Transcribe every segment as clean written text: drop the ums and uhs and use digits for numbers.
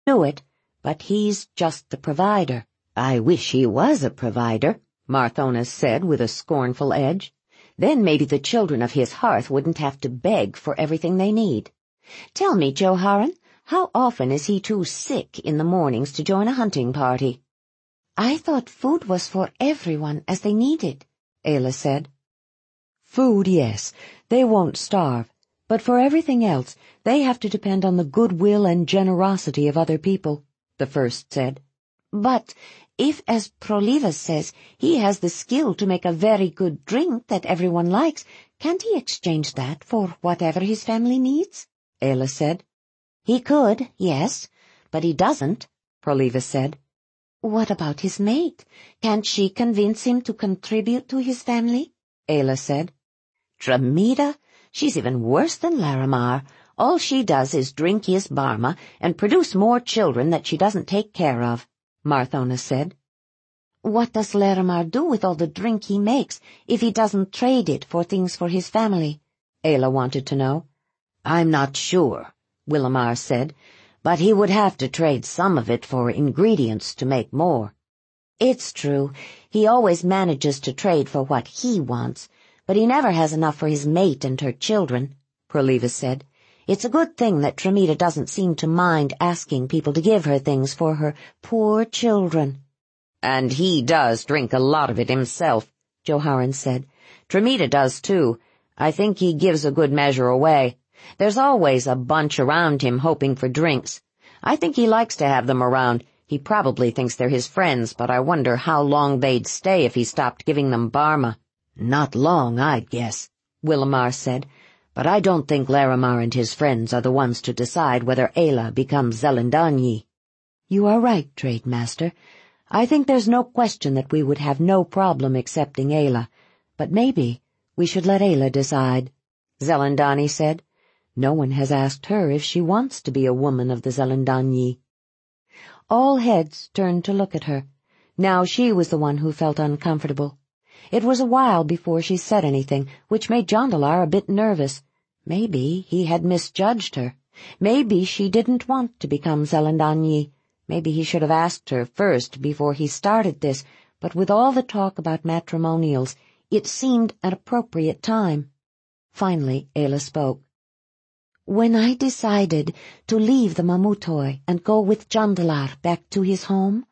knew it, but he's just the provider. I wish he was a provider, Marthonas said with a scornful edge. Then maybe the children of his hearth wouldn't have to beg for everything they need. Tell me, Joharan, how often is he too sick in the mornings to join a hunting party? I thought food was for everyone as they need it, Ayla said. Food, yes, they won't starve, but for everything else, they have to depend on the goodwill and generosity of other people, the first said. But if, as Prolivas says, he has the skill to make a very good drink that everyone likes, can't he exchange that for whatever his family needs? Ayla said. He could, yes, but he doesn't, Prolivas said. What about his mate? Can't she convince him to contribute to his family? Ayla said. Tramita? She's even worse than Laramar. All she does is drink his barma and produce more children that she doesn't take care of, Marthonas said. What does Laramar do with all the drink he makes if he doesn't trade it for things for his family? Ayla wanted to know. I'm not sure, Willamar said, but he would have to trade some of it for ingredients to make more. It's true, he always manages to trade for what he wants, but he never has enough for his mate and her children, Prolivas said. It's a good thing that Tramita doesn't seem to mind asking people to give her things for her poor children. And he does drink a lot of it himself, Joharan said. Tramita does too. I think he gives a good measure away. There's always a bunch around him hoping for drinks. I think he likes to have them around. He probably thinks they're his friends, but I wonder how long they'd stay if he stopped giving them barma. Not long, I'd guess, Willamar said, but I don't think Laramar and his friends are the ones to decide whether Ayla becomes Zelendanyi. You are right, Trade Master. I think there's no question that we would have no problem accepting Ayla, but maybe we should let Ayla decide, Zelendani said. No one has asked her if she wants to be a woman of the Zelendanyi. All heads turned to look at her. Now she was the one who felt uncomfortable. It was a while before she said anything, which made Jondalar a bit nervous. Maybe he had misjudged her. Maybe she didn't want to become Zelendanyi. Maybe he should have asked her first before he started this, but with all the talk about matrimonials, it seemed an appropriate time. Finally, Ayla spoke. When I decided to leave the Mamutoi and go with Jondalar back to his home,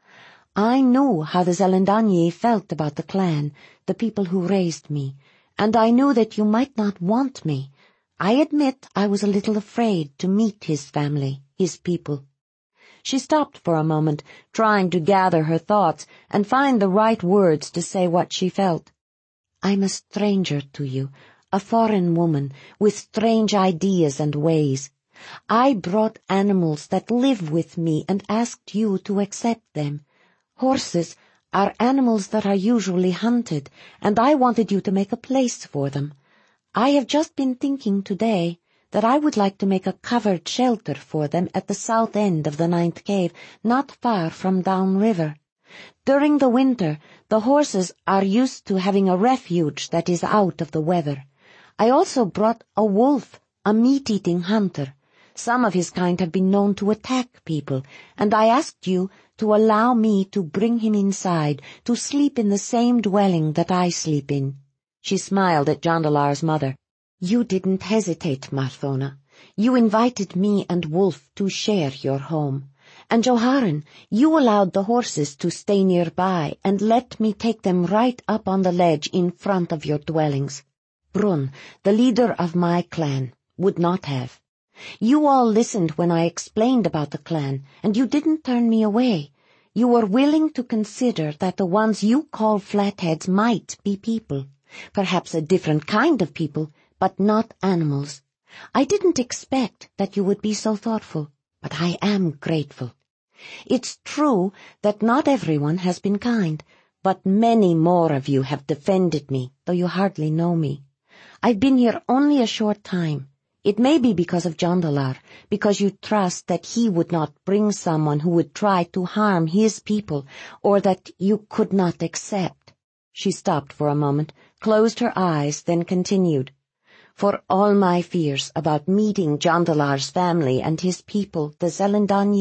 I knew how the Zelendanyi felt about the clan, the people who raised me, and I knew that you might not want me. I admit I was a little afraid to meet his family, his people. She stopped for a moment, trying to gather her thoughts and find the right words to say what she felt. I'm a stranger to you, a foreign woman with strange ideas and ways. I brought animals that live with me and asked you to accept them. Horses are animals that are usually hunted, and I wanted you to make a place for them. I have just been thinking today that I would like to make a covered shelter for them at the south end of the 9th cave, not far from downriver. During the winter, the horses are used to having a refuge that is out of the weather. I also brought a wolf, a meat-eating hunter. Some of his kind have been known to attack people, and I asked you to allow me to bring him inside, to sleep in the same dwelling that I sleep in. She smiled at Jondalar's mother. You didn't hesitate, Marthona. You invited me and Wolf to share your home. And Joharan, you allowed the horses to stay nearby and let me take them right up on the ledge in front of your dwellings. Brun, the leader of my clan, would not have. You all listened when I explained about the clan, and you didn't turn me away. You were willing to consider that the ones you call flatheads might be people, perhaps a different kind of people, but not animals. I didn't expect that you would be so thoughtful, but I am grateful. It's true that not everyone has been kind, but many more of you have defended me, though you hardly know me. I've been here only a short time. It may be because of Jondalar, because you trust that he would not bring someone who would try to harm his people, or that you could not accept. She stopped for a moment, closed her eyes, then continued. For all my fears about meeting Jondalar's family and his people, the Zelendanyi,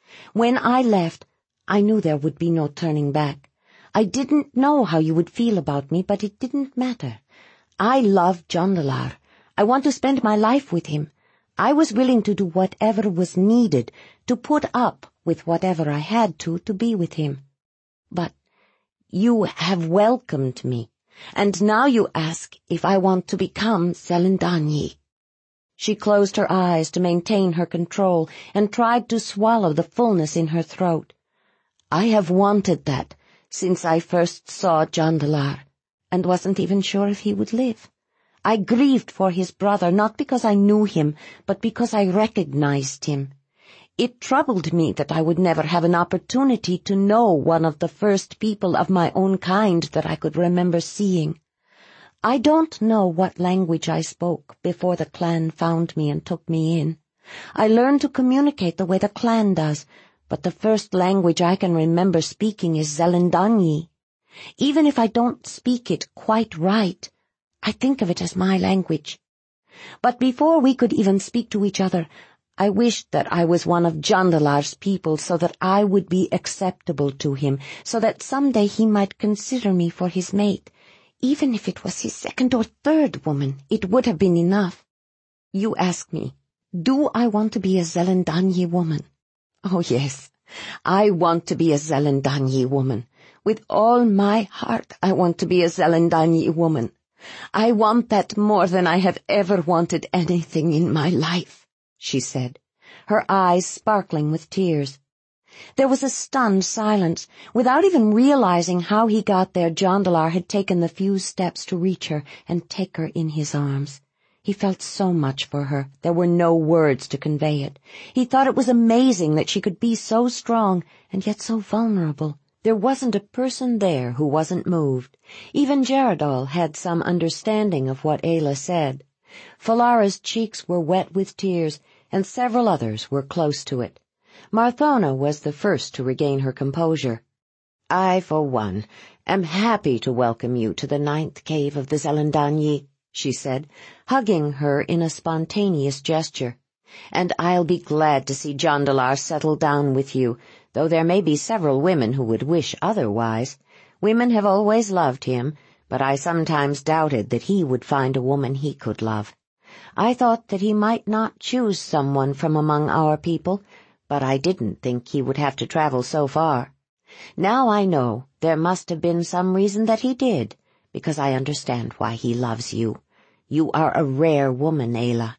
When I left, I knew there would be no turning back. I didn't know how you would feel about me, but it didn't matter. I love Jondalar. I want to spend my life with him. I was willing to do whatever was needed, to put up with whatever I had to be with him. But you have welcomed me, and now you ask if I want to become Zelendanyi. She closed her eyes to maintain her control and tried to swallow the fullness in her throat. I have wanted that since I first saw Jondalar, and wasn't even sure if he would live. I grieved for his brother, not because I knew him, but because I recognized him. It troubled me that I would never have an opportunity to know one of the first people of my own kind that I could remember seeing. I don't know what language I spoke before the clan found me and took me in. I learned to communicate the way the clan does, but the first language I can remember speaking is Zelendanyi. Even if I don't speak it quite right, I think of it as my language. But before we could even speak to each other, I wished that I was one of Jondalar's people so that I would be acceptable to him, so that someday he might consider me for his mate. Even if it was his second or third woman, it would have been enough. You ask me, do I want to be a Zelendanyi woman? Oh yes, I want to be a Zelendanyi woman. With all my heart I want to be a Zelendanyi woman. I want that more than I have ever wanted anything in my life, she said, her eyes sparkling with tears. There was a stunned silence. Without even realizing how he got there, Jondalar had taken the few steps to reach her and take her in his arms. He felt so much for her, there were no words to convey it. He thought it was amazing that she could be so strong and yet so vulnerable. There wasn't a person there who wasn't moved. Even Jaredal had some understanding of what Ayla said. Falara's cheeks were wet with tears, and several others were close to it. Marthona was the first to regain her composure. I, for one, am happy to welcome you to the 9th cave of the Zelendanyi, she said, hugging her in a spontaneous gesture. And I'll be glad to see Jondalar settle down with you, though there may be several women who would wish otherwise. Women have always loved him, but I sometimes doubted that he would find a woman he could love. I thought that he might not choose someone from among our people, but I didn't think he would have to travel so far. Now I know there must have been some reason that he did, because I understand why he loves you. You are a rare woman, Ayla.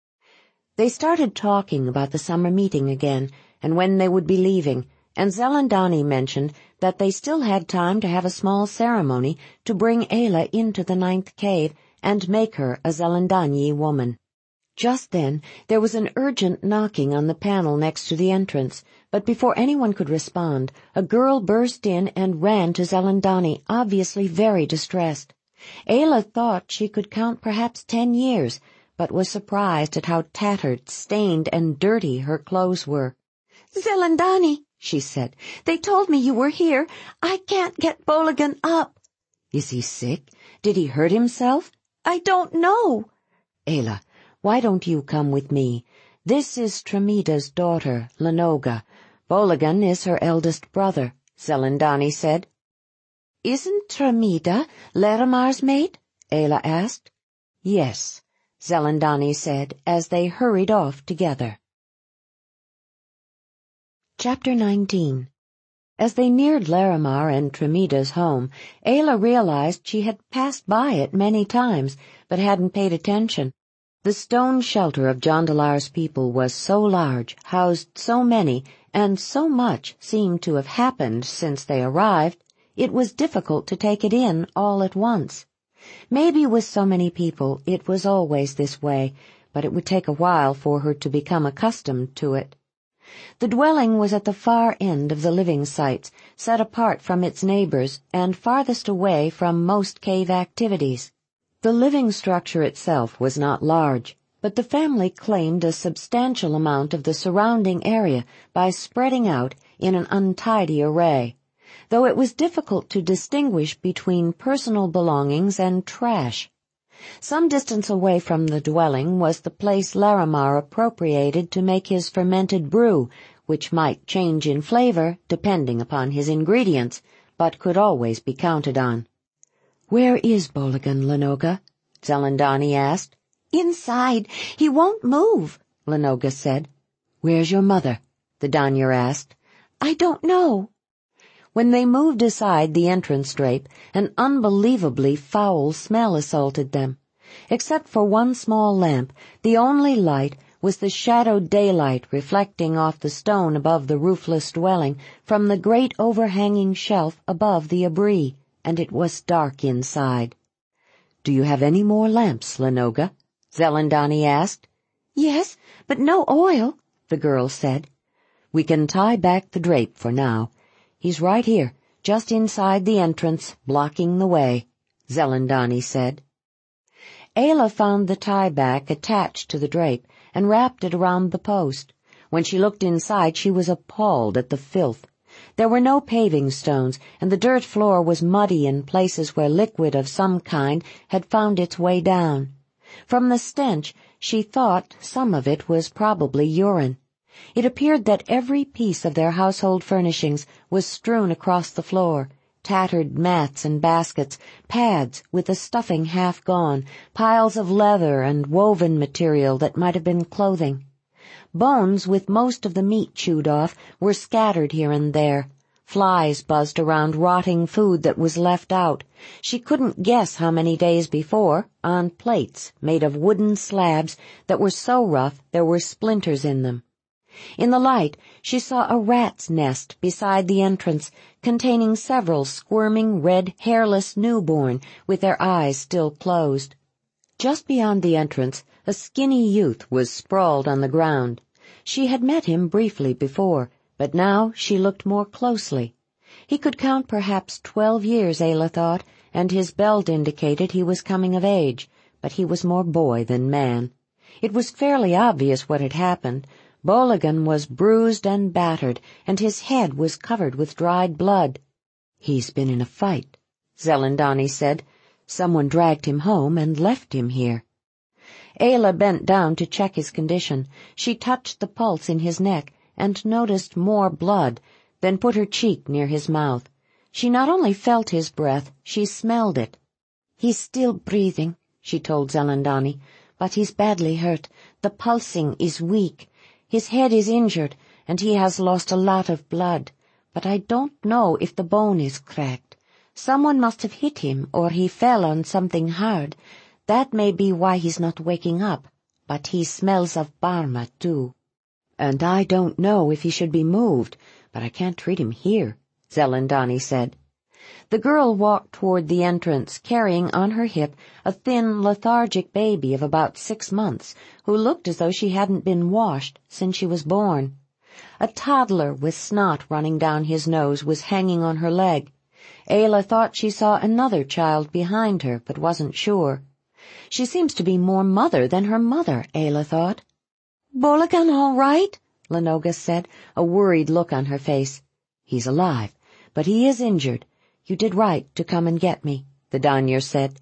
They started talking about the summer meeting again, and when they would be leaving, and Zelendanyi mentioned that they still had time to have a small ceremony to bring Ayla into the 9th cave and make her a Zelendanyi woman. Just then there was an urgent knocking on the panel next to the entrance, but before anyone could respond, a girl burst in and ran to Zelendanyi, obviously very distressed. Ayla thought she could count perhaps 10 years, but was surprised at how tattered, stained, and dirty her clothes were. "Zelendanyi," she said, "they told me you were here. I can't get Bologan up." "Is he sick? Did he hurt himself?" "I don't know." "Ayla, why don't you come with me? This is Tramida's daughter, Lenoga. Bologan is her eldest brother," Zelendanyi said. "Isn't Tramida Laramar's maid?" Ayla asked. "Yes," Zelendanyi said as they hurried off together. Chapter 19. As they neared Laramar and Tramida's home, Ayla realized she had passed by it many times, but hadn't paid attention. The stone shelter of Jondalar's people was so large, housed so many, and so much seemed to have happened since they arrived, it was difficult to take it in all at once. Maybe with so many people it was always this way, but it would take a while for her to become accustomed to it. The dwelling was at the far end of the living sites, set apart from its neighbors and farthest away from most cave activities. The living structure itself was not large, but the family claimed a substantial amount of the surrounding area by spreading out in an untidy array, though it was difficult to distinguish between personal belongings and trash. Some distance away from the dwelling was the place Laramar appropriated to make his fermented brew, which might change in flavor depending upon his ingredients, but could always be counted on. "Where is Bologan, Lenoga?" Zelandani asked. "Inside. He won't move," Lenoga said. "Where's your mother?" the Danyer asked. "I don't know." When they moved aside the entrance drape, an unbelievably foul smell assaulted them. Except for one small lamp, the only light was the shadowed daylight reflecting off the stone above the roofless dwelling from the great overhanging shelf above the abri, and it was dark inside. "Do you have any more lamps, Lenoga?" Zelandani asked. "Yes, but no oil," the girl said. "We can tie back the drape for now. He's right here, just inside the entrance, blocking the way," Zelandani said. Ayla found the tie-back attached to the drape and wrapped it around the post. When she looked inside, she was appalled at the filth. There were no paving stones, and the dirt floor was muddy in places where liquid of some kind had found its way down. From the stench, she thought some of it was probably urine. It appeared that every piece of their household furnishings was strewn across the floor: tattered mats and baskets, pads with the stuffing half gone, piles of leather and woven material that might have been clothing. Bones with most of the meat chewed off were scattered here and there. Flies buzzed around rotting food that was left out. She couldn't guess how many days before, on plates made of wooden slabs that were so rough there were splinters in them. In the light, she saw a rat's nest beside the entrance, containing several squirming, red, hairless newborn with their eyes still closed. Just beyond the entrance, a skinny youth was sprawled on the ground. She had met him briefly before, but now she looked more closely. He could count perhaps 12 years, Ayla thought, and his belt indicated he was coming of age, but he was more boy than man. It was fairly obvious what had happened. Bologan was bruised and battered, and his head was covered with dried blood. "He's been in a fight," Zelandani said. "Someone dragged him home and left him here." Ayla bent down to check his condition. She touched the pulse in his neck and noticed more blood, then put her cheek near his mouth. She not only felt his breath, she smelled it. "He's still breathing," she told Zelandani, "but he's badly hurt. The pulsing is weak. His head is injured, and he has lost a lot of blood, but I don't know if the bone is cracked. Someone must have hit him, or he fell on something hard. That may be why he's not waking up, but he smells of Barma, too." "And I don't know if he should be moved, but I can't treat him here," Zelandani said. The girl walked toward the entrance, carrying on her hip a thin, lethargic baby of about 6 months, who looked as though she hadn't been washed since she was born. A toddler with snot running down his nose was hanging on her leg. Ayla thought she saw another child behind her, but wasn't sure. She seems to be more mother than her mother, Ayla thought. "Bologan all right?" Lenoga said, a worried look on her face. "He's alive, but he is injured. You did right to come and get me," the Danyer said.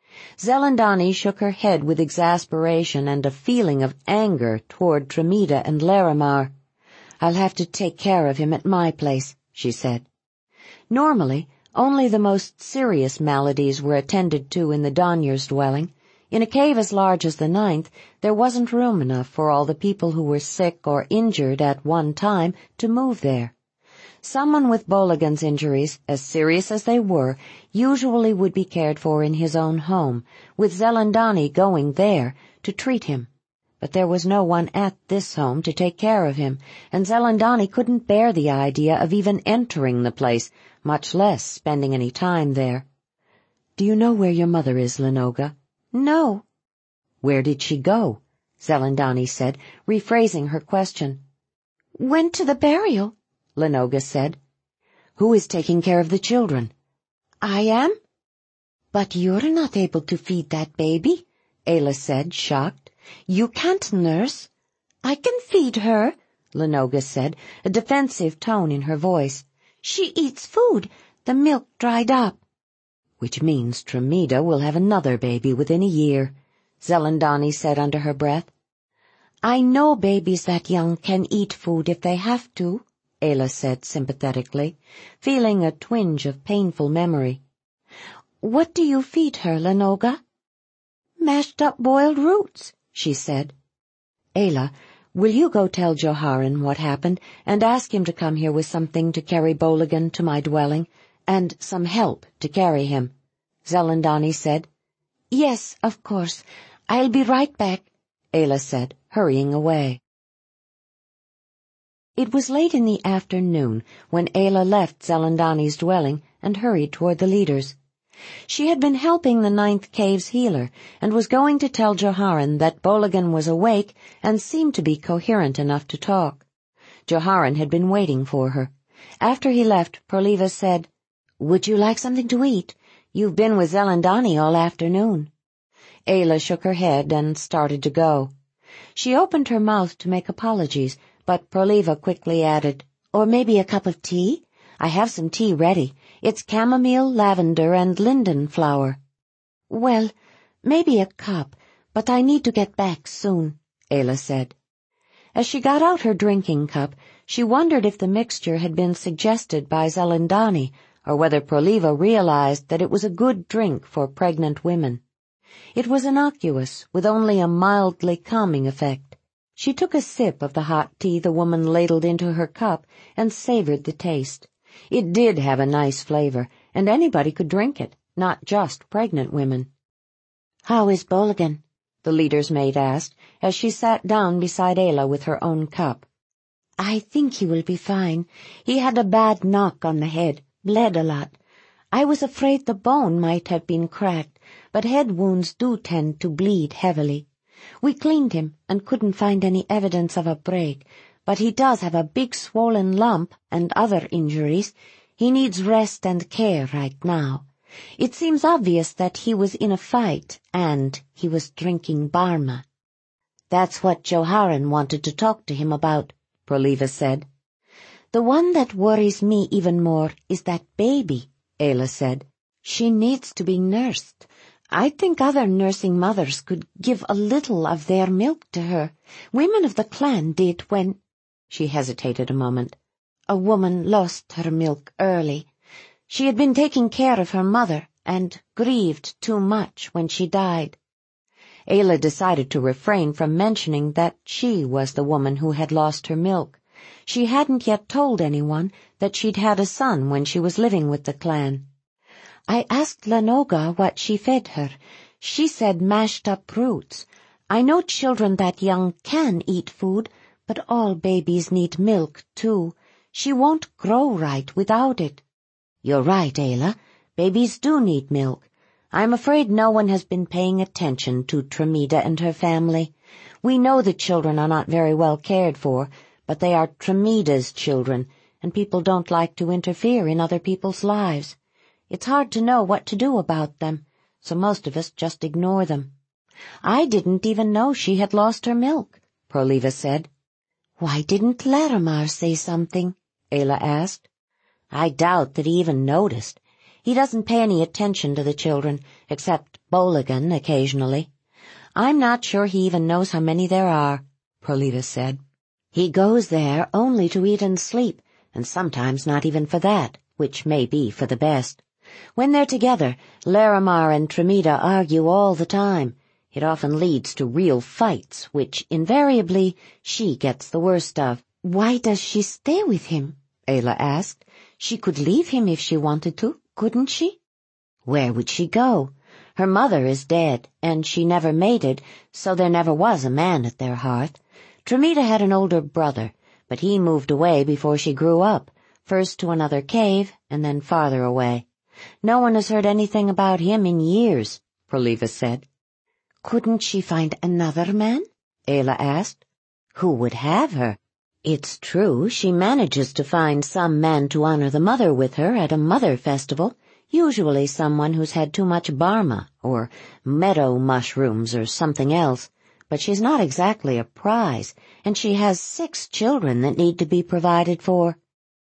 Zelandani shook her head with exasperation and a feeling of anger toward Tremida and Larimar. "I'll have to take care of him at my place," she said. Normally, only the most serious maladies were attended to in the Danyers' dwelling. In a cave as large as the 9th, there wasn't room enough for all the people who were sick or injured at one time to move there. Someone with Bologan's injuries, as serious as they were, usually would be cared for in his own home, with Zelandani going there to treat him. But there was no one at this home to take care of him, and Zelandani couldn't bear the idea of even entering the place, much less spending any time there. "Do you know where your mother is, Lenoga?" "No." "Where did she go?" Zelandani said, rephrasing her question. "Went to the burial," Lenoga said. "Who is taking care of the children?" "I am." "But you're not able to feed that baby," Ayla said, shocked. "You can't nurse." "I can feed her," Lenoga said, a defensive tone in her voice. "She eats food. The milk dried up." "Which means Tremida will have another baby within a year," Zelandani said under her breath. I know babies that young can eat food if they have to, Ayla said sympathetically, feeling a twinge of painful memory. What do you feed her, Lenoga? Mashed up boiled roots, she said. Ayla, will you go tell Joharan what happened and ask him to come here with something to carry Boligan to my dwelling, and some help to carry him? Zelandani said. Yes, of course. I'll be right back, Ayla said, hurrying away. It was late in the afternoon when Ayla left Zelandani's dwelling and hurried toward the leaders. She had been helping the Ninth Cave's healer and was going to tell Joharan that Boligan was awake and seemed to be coherent enough to talk. Joharan had been waiting for her. After he left, Proliva said, Would you like something to eat? You've been with Zelandani all afternoon. Ayla shook her head and started to go. She opened her mouth to make apologies, but Proliva quickly added, Or maybe a cup of tea? I have some tea ready. It's chamomile, lavender, and linden flower. Well, maybe a cup, but I need to get back soon, Ayla said. As she got out her drinking cup, she wondered if the mixture had been suggested by Zelandani, or whether Proliva realized that it was a good drink for pregnant women. It was innocuous, with only a mildly calming effect. She took a sip of the hot tea the woman ladled into her cup and savored the taste. It did have a nice flavor, and anybody could drink it, not just pregnant women. How is Boligan? The leader's maid asked, as she sat down beside Ayla with her own cup. I think he will be fine. He had a bad knock on the head, bled a lot. I was afraid the bone might have been cracked, but head wounds do tend to bleed heavily. We cleaned him and couldn't find any evidence of a break, but he does have a big swollen lump and other injuries. He needs rest and care right now. It seems obvious that he was in a fight and he was drinking Barma. That's what Joharan wanted to talk to him about, Proliva said. The one that worries me even more is that baby, Ayla said. She needs to be nursed. I think other nursing mothers could give a little of their milk to her. Women of the clan did when— She hesitated a moment. A woman lost her milk early. She had been taking care of her mother and grieved too much when she died. Ayla decided to refrain from mentioning that she was the woman who had lost her milk. She hadn't yet told anyone that she'd had a son when she was living with the clan. I asked Lenoga what she fed her. She said mashed up roots. I know children that young can eat food, but all babies need milk, too. She won't grow right without it. You're right, Ayla. Babies do need milk. I'm afraid no one has been paying attention to Tremida and her family. We know the children are not very well cared for, but they are Tremida's children, and people don't like to interfere in other people's lives. It's hard to know what to do about them, so most of us just ignore them. I didn't even know she had lost her milk, Proliva said. Why didn't Larimar say something? Ayla asked. I doubt that he even noticed. He doesn't pay any attention to the children, except Boligan occasionally. I'm not sure he even knows how many there are, Proliva said. He goes there only to eat and sleep, and sometimes not even for that, which may be for the best. When they're together, Larimar and Tremida argue all the time. It often leads to real fights, which invariably she gets the worst of. Why does she stay with him? Ayla asked. She could leave him if she wanted to, couldn't she? Where would she go? Her mother is dead, and she never mated, so there never was a man at their hearth. Tremida had an older brother, but he moved away before she grew up, first to another cave and then farther away. No one has heard anything about him in years, Proliva said. Couldn't she find another man? Ayla asked. Who would have her? It's true she manages to find some man to honor the mother with her at a mother festival, usually someone who's had too much Barma or meadow mushrooms or something else. But she's not exactly a prize, and she has 6 children that need to be provided for.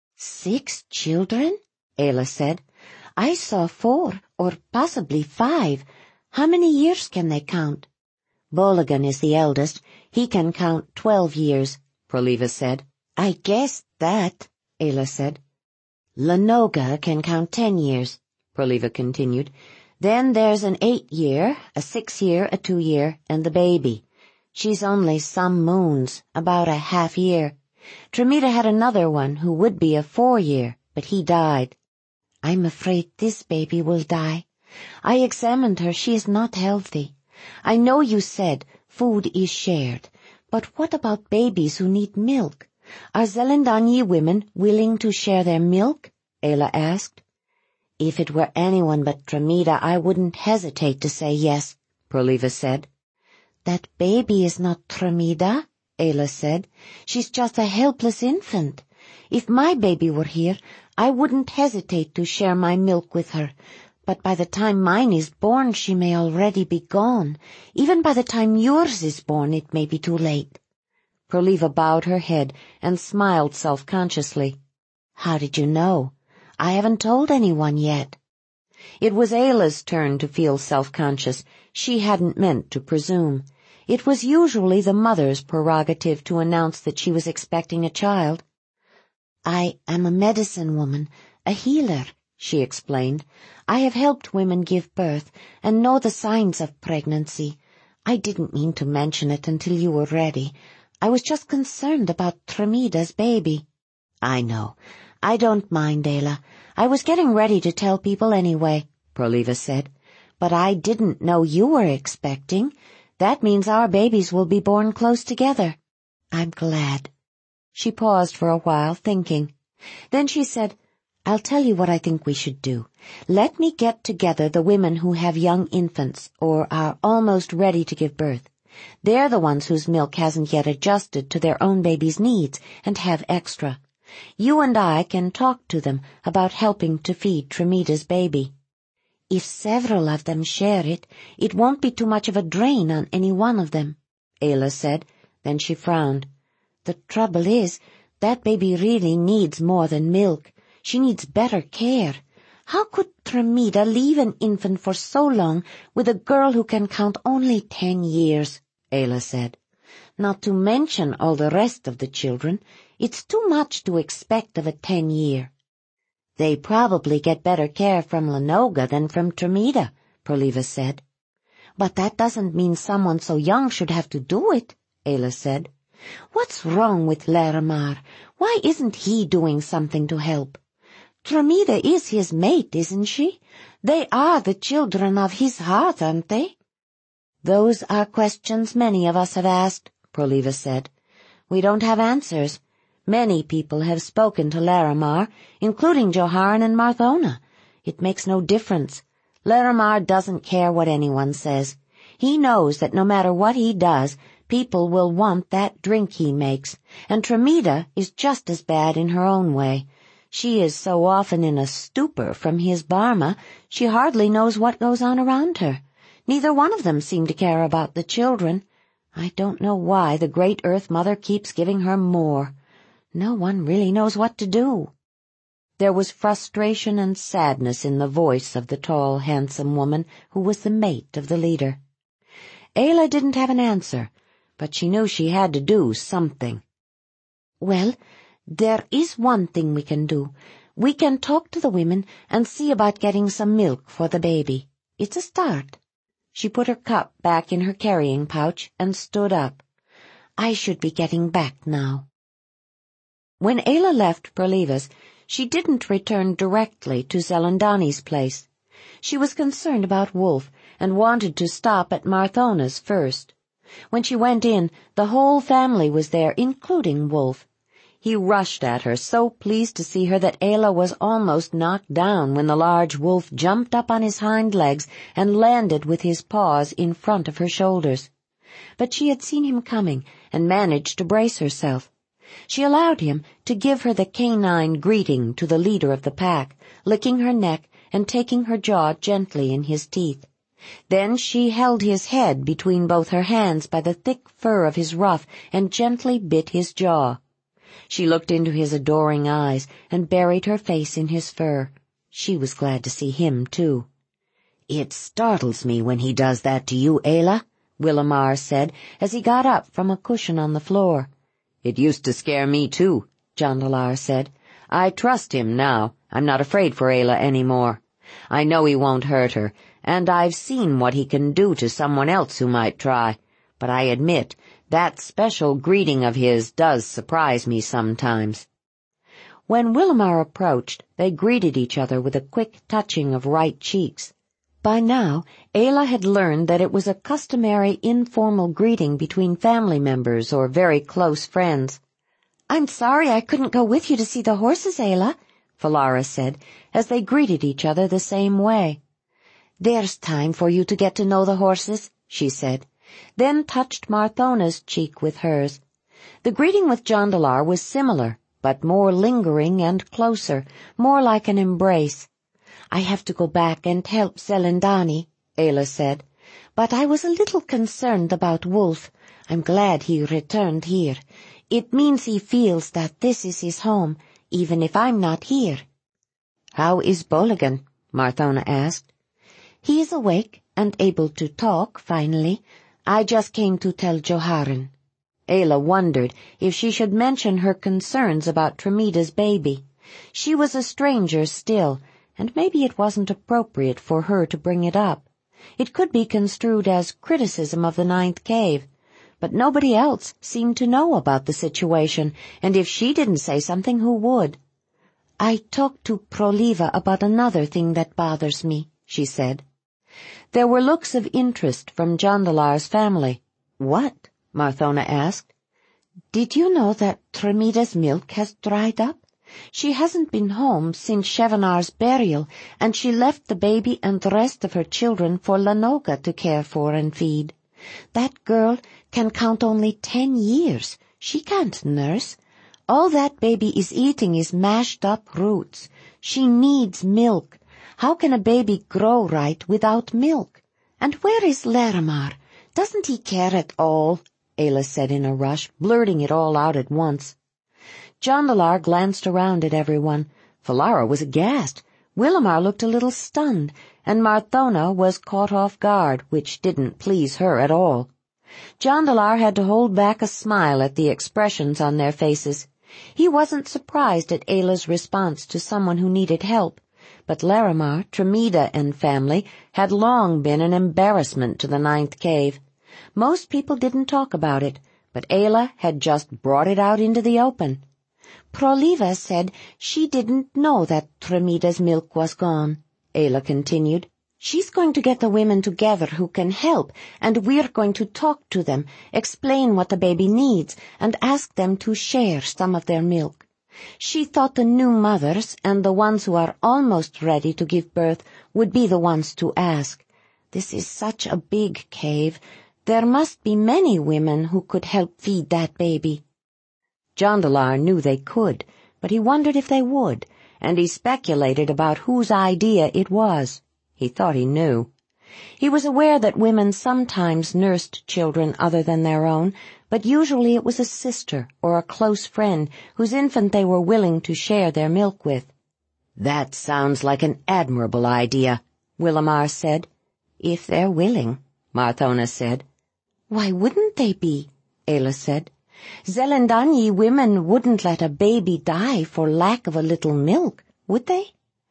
6 children? Ayla said. I saw 4, or possibly 5. How many years can they count? Bologan is the eldest. He can count 12 years, Proliva said. I guessed that, Ayla said. Lenoga can count 10 years, Proliva continued. Then there's an 8-year, a 6-year, a 2-year, and the baby. She's only some moons, about a half-year. Tremita had another one who would be a 4-year, but he died. I'm afraid this baby will die. I examined her. She is not healthy. I know you said food is shared, but what about babies who need milk? Are Zelendanyi women willing to share their milk? Ayla asked. If it were anyone but Tremita, I wouldn't hesitate to say yes, Proliva said. That baby is not Tremita, Ayla said. She's just a helpless infant. If my baby were here, I wouldn't hesitate to share my milk with her. But by the time mine is born, she may already be gone. Even by the time yours is born, it may be too late. Proliva bowed her head and smiled self-consciously. How did you know? I haven't told anyone yet. It was Ayla's turn to feel self-conscious. She hadn't meant to presume. It was usually the mother's prerogative to announce that she was expecting a child. I am a medicine woman, a healer, she explained. I have helped women give birth and know the signs of pregnancy. I didn't mean to mention it until you were ready. I was just concerned about Tremita's baby. I know. I don't mind, Ayla. I was getting ready to tell people anyway, Proliva said. But I didn't know you were expecting. That means our babies will be born close together. I'm glad. She paused for a while, thinking. Then she said, I'll tell you what I think we should do. Let me get together the women who have young infants or are almost ready to give birth. They're the ones whose milk hasn't yet adjusted to their own baby's needs and have extra. You and I can talk to them about helping to feed Tremita's baby. If several of them share it, it won't be too much of a drain on any one of them, Ayla said. Then she frowned. The trouble is, that baby really needs more than milk. She needs better care. How could Tremita leave an infant for so long with a girl who can count only 10 years, Ayla said. Not to mention all the rest of the children, it's too much to expect of a 10-year. They probably get better care from Lenoga than from Tremita, Proliva said. But that doesn't mean someone so young should have to do it, Ayla said. What's wrong with Laramar? Why isn't he doing something to help? Tremita is his mate, isn't she? They are the children of his heart, aren't they? Those are questions many of us have asked, Proliva said. We don't have answers. Many people have spoken to Laramar, including Joharan and Marthona. It makes no difference. Laramar doesn't care what anyone says. He knows that no matter what he does, people will want that drink he makes, and Tremita is just as bad in her own way. She is so often in a stupor from his Barma, she hardly knows what goes on around her. Neither one of them seem to care about the children. I don't know why the great Earth Mother keeps giving her more. No one really knows what to do. There was frustration and sadness in the voice of the tall, handsome woman who was the mate of the leader. Ayla didn't have an answer, but she knew she had to do something. Well, there is one thing we can do. We can talk to the women and see about getting some milk for the baby. It's a start. She put her cup back in her carrying pouch and stood up. I should be getting back now. When Ayla left Proliva's, she didn't return directly to Zelandani's place. She was concerned about Wolf and wanted to stop at Marthona's first. When she went in, the whole family was there, including Wolf. He rushed at her, so pleased to see her that Ayla was almost knocked down when the large wolf jumped up on his hind legs and landed with his paws in front of her shoulders. But she had seen him coming and managed to brace herself. She allowed him to give her the canine greeting to the leader of the pack, licking her neck and taking her jaw gently in his teeth. Then she held his head between both her hands by the thick fur of his ruff and gently bit his jaw. She looked into his adoring eyes and buried her face in his fur. She was glad to see him, too. "It startles me when he does that to you, Ayla," Willamar said as he got up from a cushion on the floor. "It used to scare me too," Jandalar said. "I trust him now. I'm not afraid for Ayla any more. I know he won't hurt her, and I've seen what he can do to someone else who might try. But I admit, that special greeting of his does surprise me sometimes." When Willamar approached, they greeted each other with a quick touching of right cheeks. By now, Ayla had learned that it was a customary informal greeting between family members or very close friends. "I'm sorry I couldn't go with you to see the horses, Ayla," Falara said, as they greeted each other the same way. "There's time for you to get to know the horses," she said, then touched Marthona's cheek with hers. The greeting with Jandalar was similar, but more lingering and closer, more like an embrace. "I have to go back and help Zelendani," Ayla said, "but I was a little concerned about Wolf. I'm glad he returned here. It means he feels that this is his home, even if I'm not here." "How is Boligan?" Marthona asked. "He is awake and able to talk, finally. I just came to tell Joharan." Ayla wondered if she should mention her concerns about Tremida's baby. She was a stranger still, and maybe it wasn't appropriate for her to bring it up. It could be construed as criticism of the Ninth Cave, but nobody else seemed to know about the situation, and if she didn't say something, who would? "I talked to Proliva about another thing that bothers me," she said. There were looks of interest from Jandalar's family. "What?" Marthona asked. "Did you know that Tremida's milk has dried up? She hasn't been home since Chevanar's burial, and she left the baby and the rest of her children for Lanoga to care for and feed. That girl can count only 10 years. She can't nurse. All that baby is eating is mashed-up roots. She needs milk. How can a baby grow right without milk? And where is Laramar? Doesn't he care at all?" Ayla said in a rush, blurting it all out at once. Jandalar glanced around at everyone. Falara was aghast. Willamar looked a little stunned, and Marthona was caught off guard, which didn't please her at all. Jandalar had to hold back a smile at the expressions on their faces. He wasn't surprised at Ayla's response to someone who needed help, but Laramar, Tremida, and family had long been an embarrassment to the Ninth Cave. Most people didn't talk about it, but Ayla had just brought it out into the open. "Proliva said she didn't know that Tremida's milk was gone," Ayla continued. "She's going to get the women together who can help, and we're going to talk to them, explain what the baby needs, and ask them to share some of their milk. She thought the new mothers and the ones who are almost ready to give birth would be the ones to ask. This is such a big cave. There must be many women who could help feed that baby." Jandalar knew they could, but he wondered if they would, and he speculated about whose idea it was. He thought he knew. He was aware that women sometimes nursed children other than their own, but usually it was a sister or a close friend whose infant they were willing to share their milk with. "That sounds like an admirable idea," Willamar said. "If they're willing," Marthona said. "Why wouldn't they be?" Ayla said. "Zelendani women wouldn't let a baby die for lack of a little milk, would they?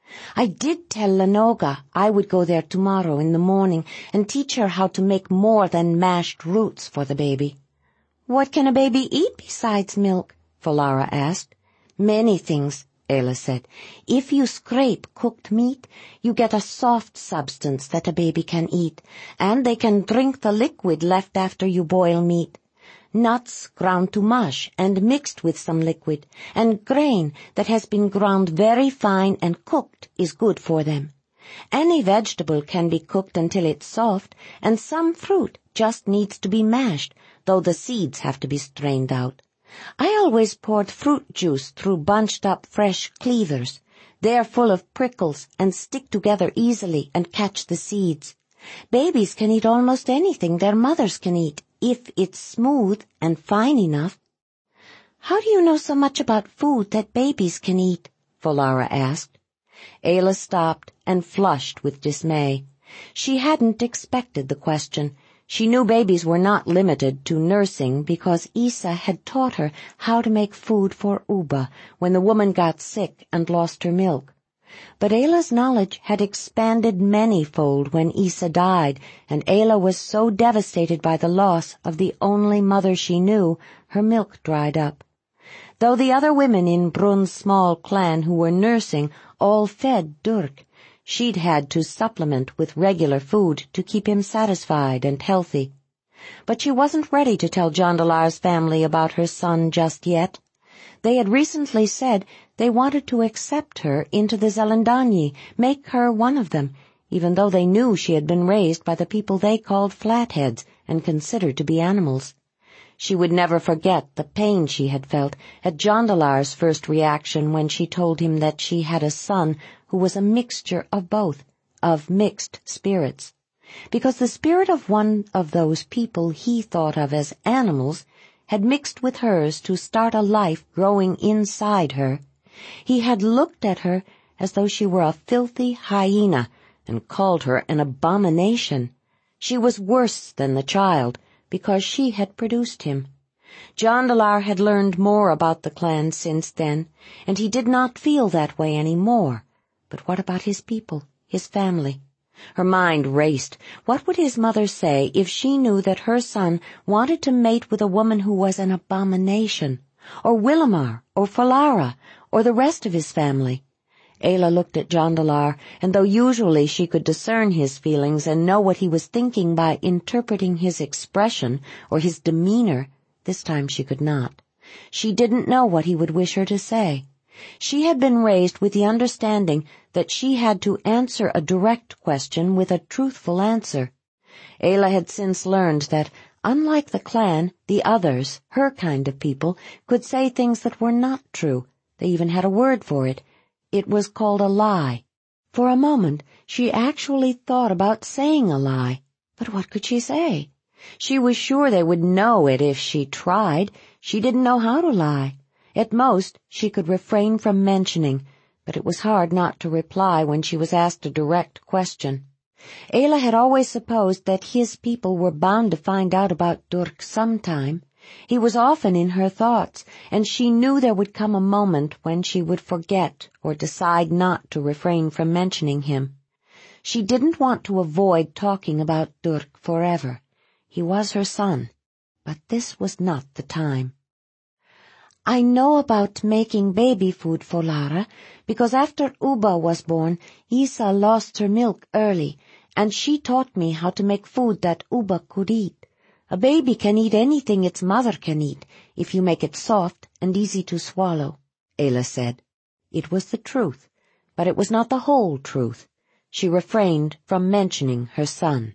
I did tell Lanoga I would go there tomorrow in the morning and teach her how to make more than mashed roots for the baby." "What can a baby eat besides milk?" Falara asked. "Many things," Ayla said. "If you scrape cooked meat, you get a soft substance that a baby can eat, and they can drink the liquid left after you boil meat. Nuts ground to mush and mixed with some liquid, and grain that has been ground very fine and cooked is good for them. Any vegetable can be cooked until it's soft, and some fruit just needs to be mashed, though the seeds have to be strained out. I always poured fruit juice through bunched-up fresh cleavers. They're full of prickles and stick together easily and catch the seeds. Babies can eat almost anything their mothers can eat, if it's smooth and fine enough." "How do you know so much about food that babies can eat?" Falara asked. Ayla stopped and flushed with dismay. She hadn't expected the question. She knew babies were not limited to nursing because Isa had taught her how to make food for Uba when the woman got sick and lost her milk. But Ayla's knowledge had expanded many-fold when Isa died, and Ayla was so devastated by the loss of the only mother she knew, her milk dried up. Though the other women in Brun's small clan who were nursing all fed Durk, she'd had to supplement with regular food to keep him satisfied and healthy. But she wasn't ready to tell Jondalar's family about her son just yet. They had recently said they wanted to accept her into the Zelendanyi, make her one of them, even though they knew she had been raised by the people they called flatheads and considered to be animals. She would never forget the pain she had felt at Jondalar's first reaction when she told him that she had a son who was a mixture of both, of mixed spirits. Because the spirit of one of those people he thought of as animals had mixed with hers to start a life growing inside her. He had looked at her as though she were a filthy hyena and called her an abomination. She was worse than the child, because she had produced him. Jondalar had learned more about the clan since then, and he did not feel that way any more. But what about his people, his family? Her mind raced. What would his mother say if she knew that her son wanted to mate with a woman who was an abomination, or Willamar, or Falara, or the rest of his family? Ayla looked at Jondalar, and though usually she could discern his feelings and know what he was thinking by interpreting his expression or his demeanor, this time she could not. She didn't know what he would wish her to say. She had been raised with the understanding that she had to answer a direct question with a truthful answer. Ayla had since learned that, unlike the clan, the others, her kind of people, could say things that were not true. They even had a word for it. It was called a lie. For a moment, she actually thought about saying a lie. But what could she say? She was sure they would know it if she tried. She didn't know how to lie. At most, she could refrain from mentioning, but it was hard not to reply when she was asked a direct question. Ayla had always supposed that his people were bound to find out about Durk sometime. He was often in her thoughts, and she knew there would come a moment when she would forget or decide not to refrain from mentioning him. She didn't want to avoid talking about Durk forever. He was her son, but this was not the time. I know about making baby food for Lara, because after Uba was born, Isa lost her milk early, and she taught me how to make food that Uba could eat. A baby can eat anything its mother can eat, if you make it soft and easy to swallow, Ayla said. It was the truth, but it was not the whole truth. She refrained from mentioning her son.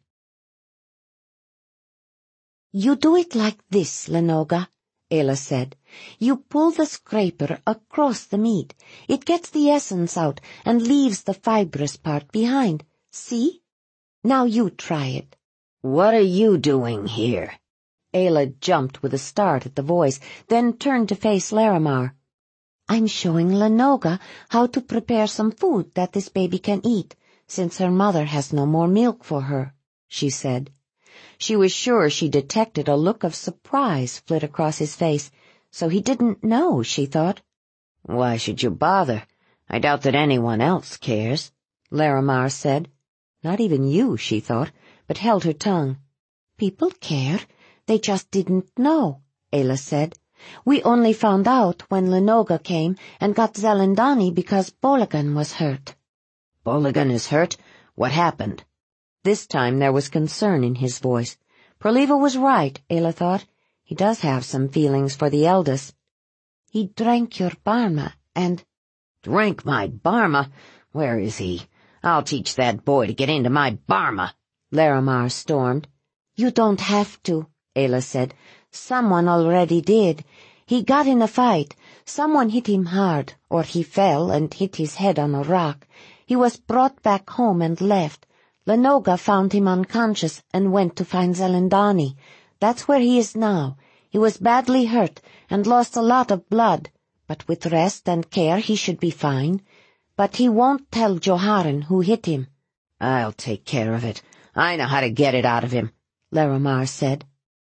You do it like this, Lenoga, Ayla said. You pull the scraper across the meat. It gets the essence out and leaves the fibrous part behind. See? Now you try it. What are you doing here? Ayla jumped with a start at the voice, then turned to face Larimar. I'm showing Lenoga how to prepare some food that this baby can eat, since her mother has no more milk for her, she said. She was sure she detected a look of surprise flit across his face, so he didn't know, she thought. Why should you bother? I doubt that anyone else cares, Larimar said. Not even you, she thought, but held her tongue. People care. They just didn't know, Ayla said. We only found out when Lenoga came and got Zelendani because Bolagan was hurt. Bolagan is hurt? What happened? This time there was concern in his voice. Perliva was right, Ayla thought. He does have some feelings for the eldest. He drank your Barma and— Drank my Barma? Where is he? I'll teach that boy to get into my Barma, Larimar stormed. You don't have to, Ayla said. Someone already did. He got in a fight. Someone hit him hard, or he fell and hit his head on a rock. He was brought back home and left. Lenoga found him unconscious and went to find Zelendani. That's where he is now. He was badly hurt and lost a lot of blood, but with rest and care he should be fine. But he won't tell Joharen who hit him. I'll take care of it. I know how to get it out of him, Laramar said.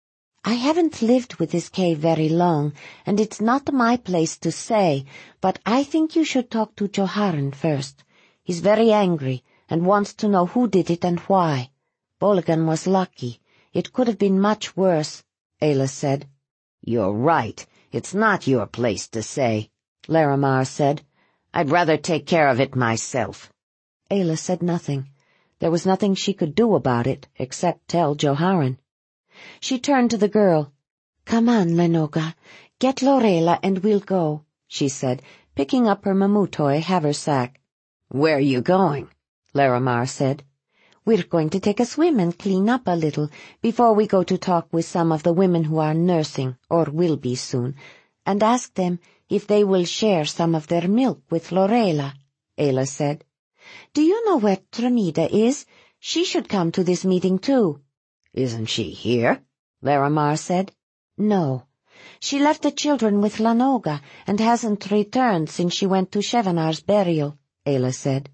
I haven't lived with this cave very long, and it's not my place to say, but I think you should talk to Joharan first. He's very angry and wants to know who did it and why. Bolgan was lucky. It could have been much worse, Ayla said. You're right. It's not your place to say, Laramar said. I'd rather take care of it myself. Ayla said nothing. There was nothing she could do about it except tell Joharan. She turned to the girl. Come on, Lenoga. Get Lorela and we'll go, she said, picking up her mamutoy haversack. Where are you going? Laramar said. We're going to take a swim and clean up a little before we go to talk with some of the women who are nursing, or will be soon, and ask them if they will share some of their milk with Lorela, Ayla said. Do you know where Tremida is? She should come to this meeting too. Isn't she here? Laramar said. No. She left the children with Lanoga and hasn't returned since she went to Shevanar's burial, Ayla said.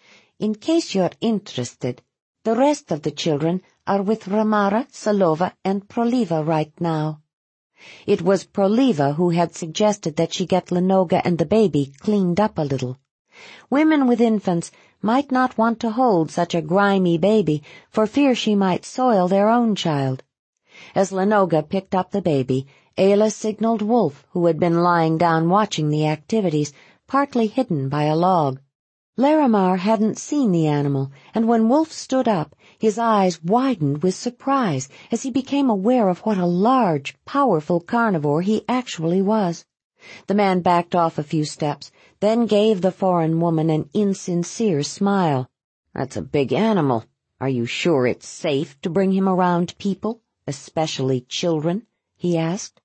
In case you're interested, the rest of the children are with Ramara, Salova, and Proliva right now. It was Proliva who had suggested that she get Lenoga and the baby cleaned up a little. Women with infants might not want to hold such a grimy baby for fear she might soil their own child. As Lenoga picked up the baby, Ayla signaled Wolf, who had been lying down watching the activities, partly hidden by a log. Laramar hadn't seen the animal, and when Wolf stood up, his eyes widened with surprise as he became aware of what a large, powerful carnivore he actually was. The man backed off a few steps, then gave the foreign woman an insincere smile. That's a big animal. Are you sure it's safe to bring him around people, especially children? He asked.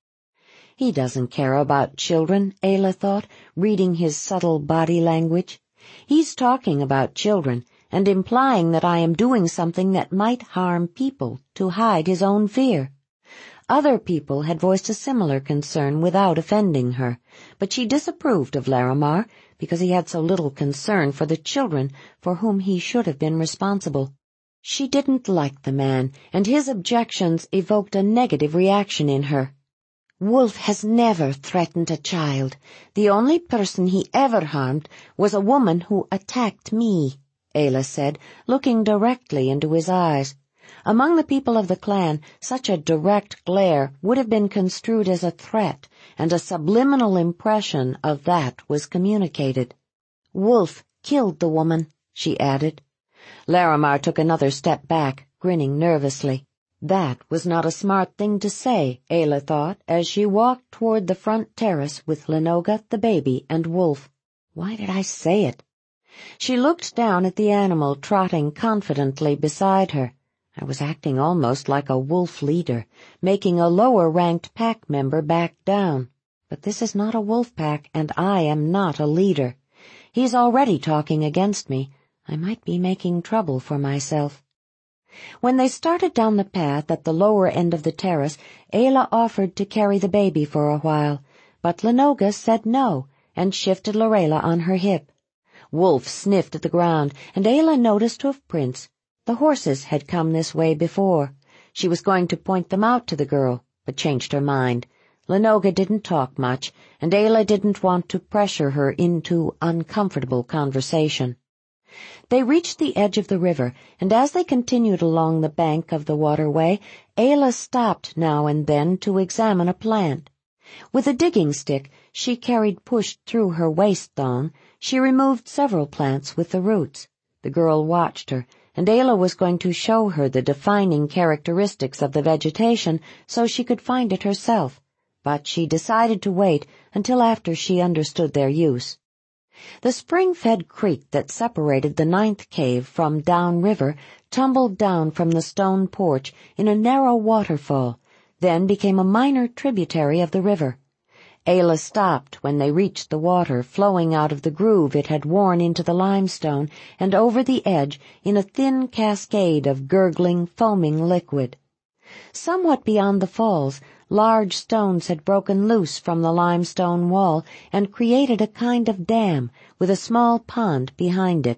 He doesn't care about children, Ayla thought, reading his subtle body language. He's talking about children and implying that I am doing something that might harm people to hide his own fear. Other people had voiced a similar concern without offending her, but she disapproved of Laramar because he had so little concern for the children for whom he should have been responsible. She didn't like the man, and his objections evoked a negative reaction in her. Wolf has never threatened a child. The only person he ever harmed was a woman who attacked me, Ayla said, looking directly into his eyes. Among the people of the clan, such a direct glare would have been construed as a threat, and a subliminal impression of that was communicated. Wolf killed the woman, she added. Laramar took another step back, grinning nervously. That was not a smart thing to say, Ayla thought, as she walked toward the front terrace with Lenoga, the baby, and Wolf. Why did I say it? She looked down at the animal trotting confidently beside her. I was acting almost like a wolf leader, making a lower-ranked pack member back down. But this is not a wolf pack, and I am not a leader. He's already talking against me. I might be making trouble for myself. When they started down the path at the lower end of the terrace, Ayla offered to carry the baby for a while, but Lenoga said no and shifted Lorela on her hip. Wolf sniffed at the ground, and Ayla noticed hoofprints. The horses had come this way before. She was going to point them out to the girl, but changed her mind. Lenoga didn't talk much, and Ayla didn't want to pressure her into uncomfortable conversation. They reached the edge of the river, and as they continued along the bank of the waterway, Ayla stopped now and then to examine a plant. With a digging stick she carried pushed through her waist thong, she removed several plants with the roots. The girl watched her, and Ayla was going to show her the defining characteristics of the vegetation so she could find it herself, but she decided to wait until after she understood their use. The spring-fed creek that separated the 9th cave from downriver tumbled down from the stone porch in a narrow waterfall, then became a minor tributary of the river. Ayla stopped when they reached the water flowing out of the groove it had worn into the limestone and over the edge in a thin cascade of gurgling, foaming liquid. Somewhat beyond the falls, large stones had broken loose from the limestone wall and created a kind of dam with a small pond behind it.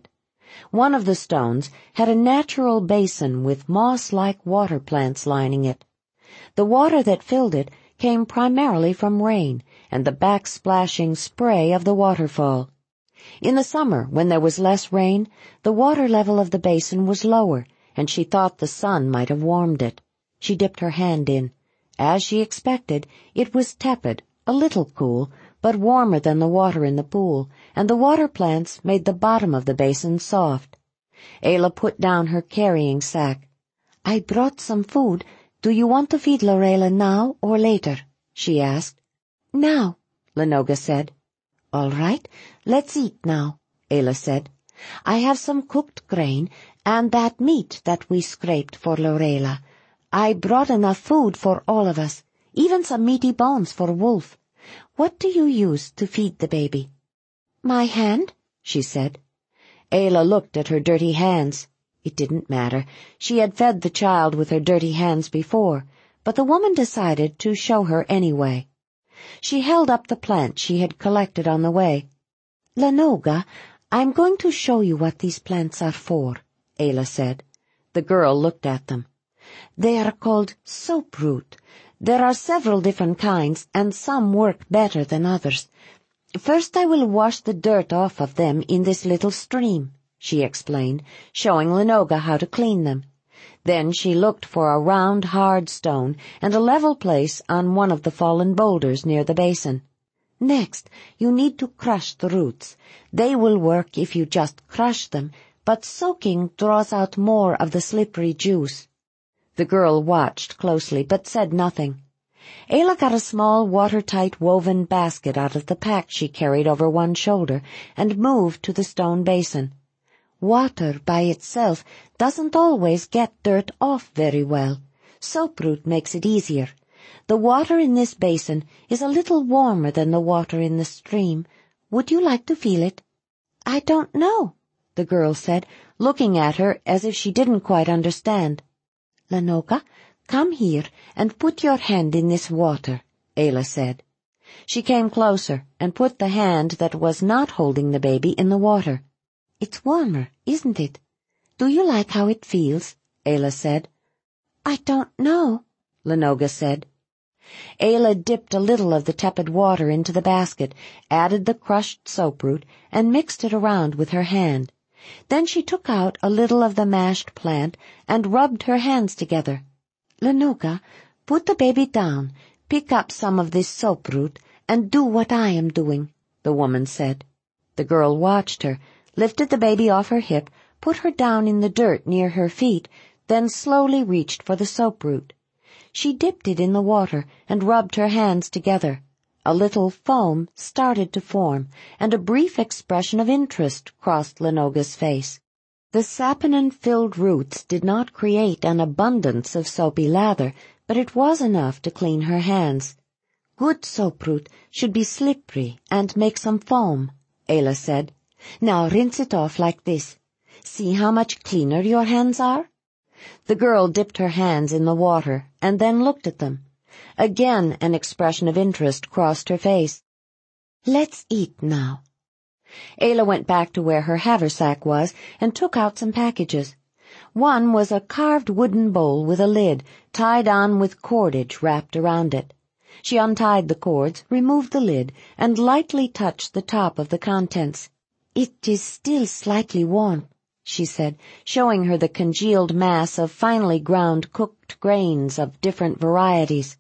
One of the stones had a natural basin with moss-like water plants lining it. The water that filled it came primarily from rain and the backsplashing spray of the waterfall. In the summer, when there was less rain, the water level of the basin was lower, and she thought the sun might have warmed it. She dipped her hand in. As she expected, it was tepid, a little cool, but warmer than the water in the pool, and the water plants made the bottom of the basin soft. Ayla put down her carrying sack. "I brought some food. Do you want to feed Lorela now or later?" she asked. "Now," Lenoga said. "All right, let's eat now," Ayla said. "I have some cooked grain and that meat that we scraped for Lorela. I brought enough food for all of us, even some meaty bones for Wolf. What do you use to feed the baby?" "My hand," she said. Ayla looked at her dirty hands. It didn't matter. She had fed the child with her dirty hands before, but the woman decided to show her anyway. She held up the plant she had collected on the way. "Lenoga, I'm going to show you what these plants are for," Ayla said. The girl looked at them. "They are called soaproot. There are several different kinds, and some work better than others. First I will wash the dirt off of them in this little stream," she explained, showing Lenoga how to clean them. Then she looked for a round, hard stone and a level place on one of the fallen boulders near the basin. "Next, you need to crush the roots. They will work if you just crush them, but soaking draws out more of the slippery juice." The girl watched closely, but said nothing. Ayla got a small, watertight woven basket out of the pack she carried over one shoulder and moved to the stone basin. Water by itself doesn't always get dirt off very well. Soaproot makes it easier. The water in this basin is a little warmer than the water in the stream. Would you like to feel it?" "I don't know," the girl said, looking at her as if she didn't quite understand. "Lenoga, come here and put your hand in this water," Ayla said. She came closer and put the hand that was not holding the baby in the water. "It's warmer, isn't it? Do you like how it feels?" Ayla said. "I don't know," Lenoga said. Ayla dipped a little of the tepid water into the basket, added the crushed soaproot, and mixed it around with her hand. Then she took out a little of the mashed plant and rubbed her hands together. "Lenoga, put the baby down, pick up some of this soaproot, and do what I am doing," the woman said. The girl watched her, lifted the baby off her hip, put her down in the dirt near her feet, then slowly reached for the soaproot. She dipped it in the water and rubbed her hands together. A little foam started to form, and a brief expression of interest crossed Lenoga's face. The saponin-filled roots did not create an abundance of soapy lather, but it was enough to clean her hands. "Good soaproot should be slippery and make some foam," Ayla said. "Now rinse it off like this. See how much cleaner your hands are?" The girl dipped her hands in the water and then looked at them. Again an expression of interest crossed her face. "Let's eat now." Ayla went back to where her haversack was and took out some packages. One was a carved wooden bowl with a lid, tied on with cordage wrapped around it. She untied the cords, removed the lid, and lightly touched the top of the contents. "It is still slightly warm," she said, showing her the congealed mass of finely ground cooked grains of different varieties.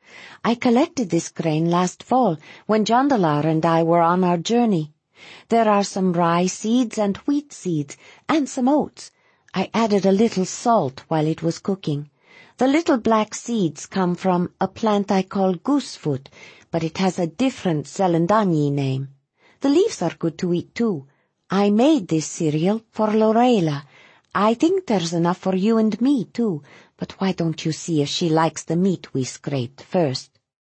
"I collected this grain last fall when Jandalar and I were on our journey. There are some rye seeds and wheat seeds, and some oats. I added a little salt while it was cooking. The little black seeds come from a plant I call goosefoot, but it has a different Zelendanyi name. The leaves are good to eat too. I made this cereal for Lorela. I think there's enough for you and me too, but why don't you see if she likes the meat we scraped first?"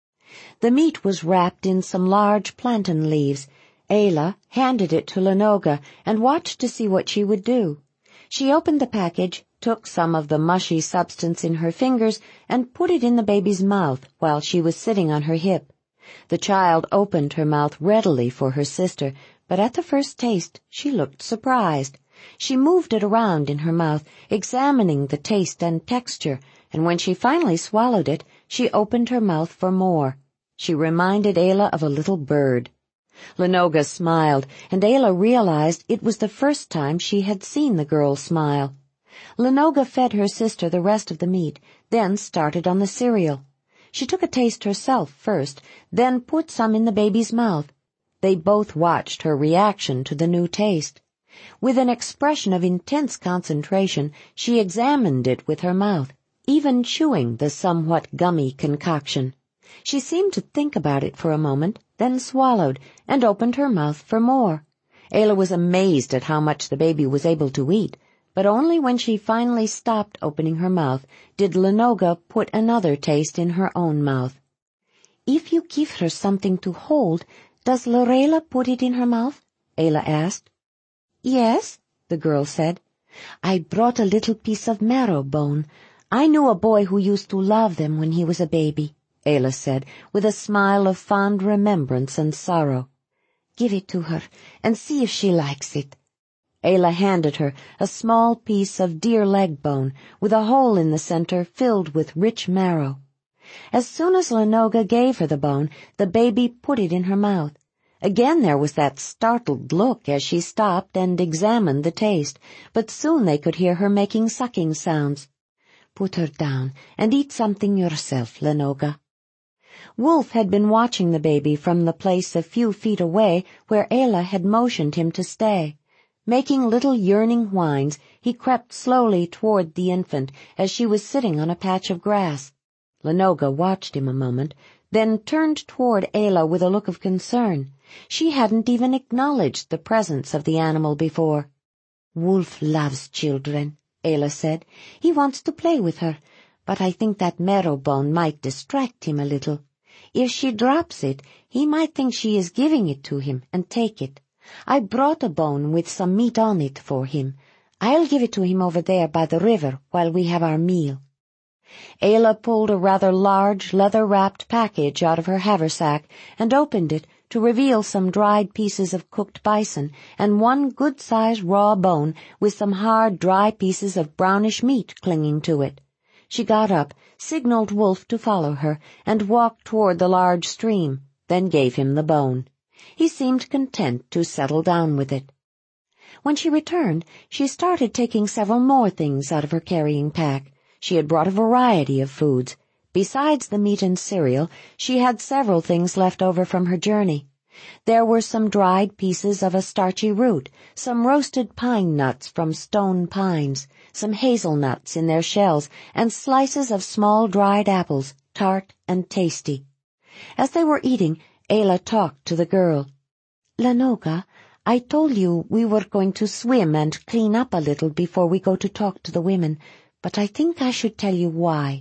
The meat was wrapped in some large plantain leaves. Ayla handed it to Lenoga and watched to see what she would do. She opened the package, took some of the mushy substance in her fingers, and put it in the baby's mouth while she was sitting on her hip. The child opened her mouth readily for her sister, but at the first taste she looked surprised. She moved it around in her mouth, examining the taste and texture, and when she finally swallowed it, she opened her mouth for more. She reminded Ayla of a little bird. Lenoga smiled, and Ayla realized it was the first time she had seen the girl smile. Lenoga fed her sister the rest of the meat, then started on the cereal. She took a taste herself first, then put some in the baby's mouth. They both watched her reaction to the new taste. With an expression of intense concentration, she examined it with her mouth, even chewing the somewhat gummy concoction. She seemed to think about it for a moment, then swallowed, and opened her mouth for more. Ayla was amazed at how much the baby was able to eat, but only when she finally stopped opening her mouth did Lenoga put another taste in her own mouth. "If you give her something to hold, does Lorela put it in her mouth?" Ayla asked. "Yes," the girl said. "I brought a little piece of marrow bone. I knew a boy who used to love them when he was a baby," Ayla said, with a smile of fond remembrance and sorrow. "Give it to her, and see if she likes it." Ayla handed her a small piece of deer leg bone with a hole in the center filled with rich marrow. As soon as Lenoga gave her the bone, the baby put it in her mouth. Again there was that startled look as she stopped and examined the taste, but soon they could hear her making sucking sounds. "Put her down and eat something yourself, Lenoga." Wolf had been watching the baby from the place a few feet away where Ayla had motioned him to stay. Making little yearning whines, he crept slowly toward the infant as she was sitting on a patch of grass. Lenoga watched him a moment, then turned toward Ayla with a look of concern. She hadn't even acknowledged the presence of the animal before. "Wolf loves children," Ayla said. "He wants to play with her, but I think that marrow bone might distract him a little. If she drops it, he might think she is giving it to him and take it. I brought a bone with some meat on it for him. I'll give it to him over there by the river while we have our meal." Ayla pulled a rather large, leather-wrapped package out of her haversack and opened it to reveal some dried pieces of cooked bison and one good-sized raw bone with some hard, dry pieces of brownish meat clinging to it. She got up, signaled Wolf to follow her, and walked toward the large stream, then gave him the bone. He seemed content to settle down with it. When she returned, she started taking several more things out of her carrying pack. She had brought a variety of foods. Besides the meat and cereal, she had several things left over from her journey. There were some dried pieces of a starchy root, some roasted pine nuts from stone pines, some hazelnuts in their shells, and slices of small dried apples, tart and tasty. As they were eating, Ayla talked to the girl. "Lenoga, I told you we were going to swim and clean up a little before we go to talk to the women, but I think I should tell you why.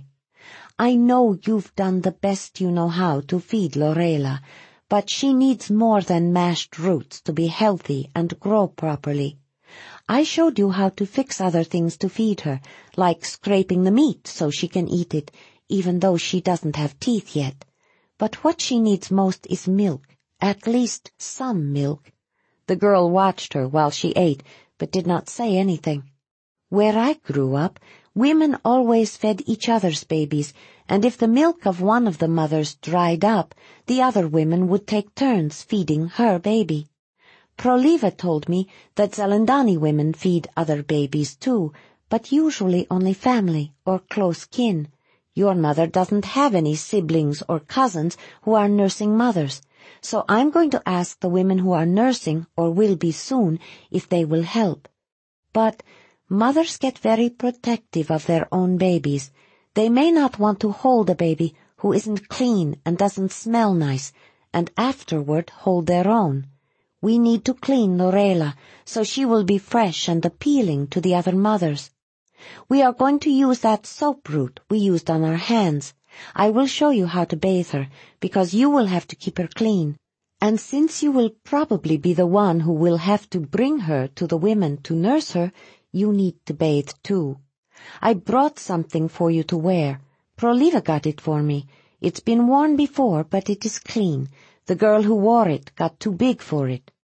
I know you've done the best you know how to feed Lorela, but she needs more than mashed roots to be healthy and grow properly. I showed you how to fix other things to feed her, like scraping the meat so she can eat it, even though she doesn't have teeth yet. But what she needs most is milk, at least some milk." The girl watched her while she ate, but did not say anything. "Where I grew up, women always fed each other's babies, and if the milk of one of the mothers dried up, the other women would take turns feeding her baby. Proliva told me that Zelendani women feed other babies too, but usually only family or close kin. Your mother doesn't have any siblings or cousins who are nursing mothers, so I'm going to ask the women who are nursing or will be soon if they will help. But mothers get very protective of their own babies. They may not want to hold a baby who isn't clean and doesn't smell nice, and afterward hold their own. We need to clean Lorela so she will be fresh and appealing to the other mothers. We are going to use that soap root we used on our hands. I will show you how to bathe her, because you will have to keep her clean. And since you will probably be the one who will have to bring her to the women to nurse her, you need to bathe too. I brought something for you to wear. Proliva got it for me. It's been worn before, but it is clean. The girl who wore it got too big for it."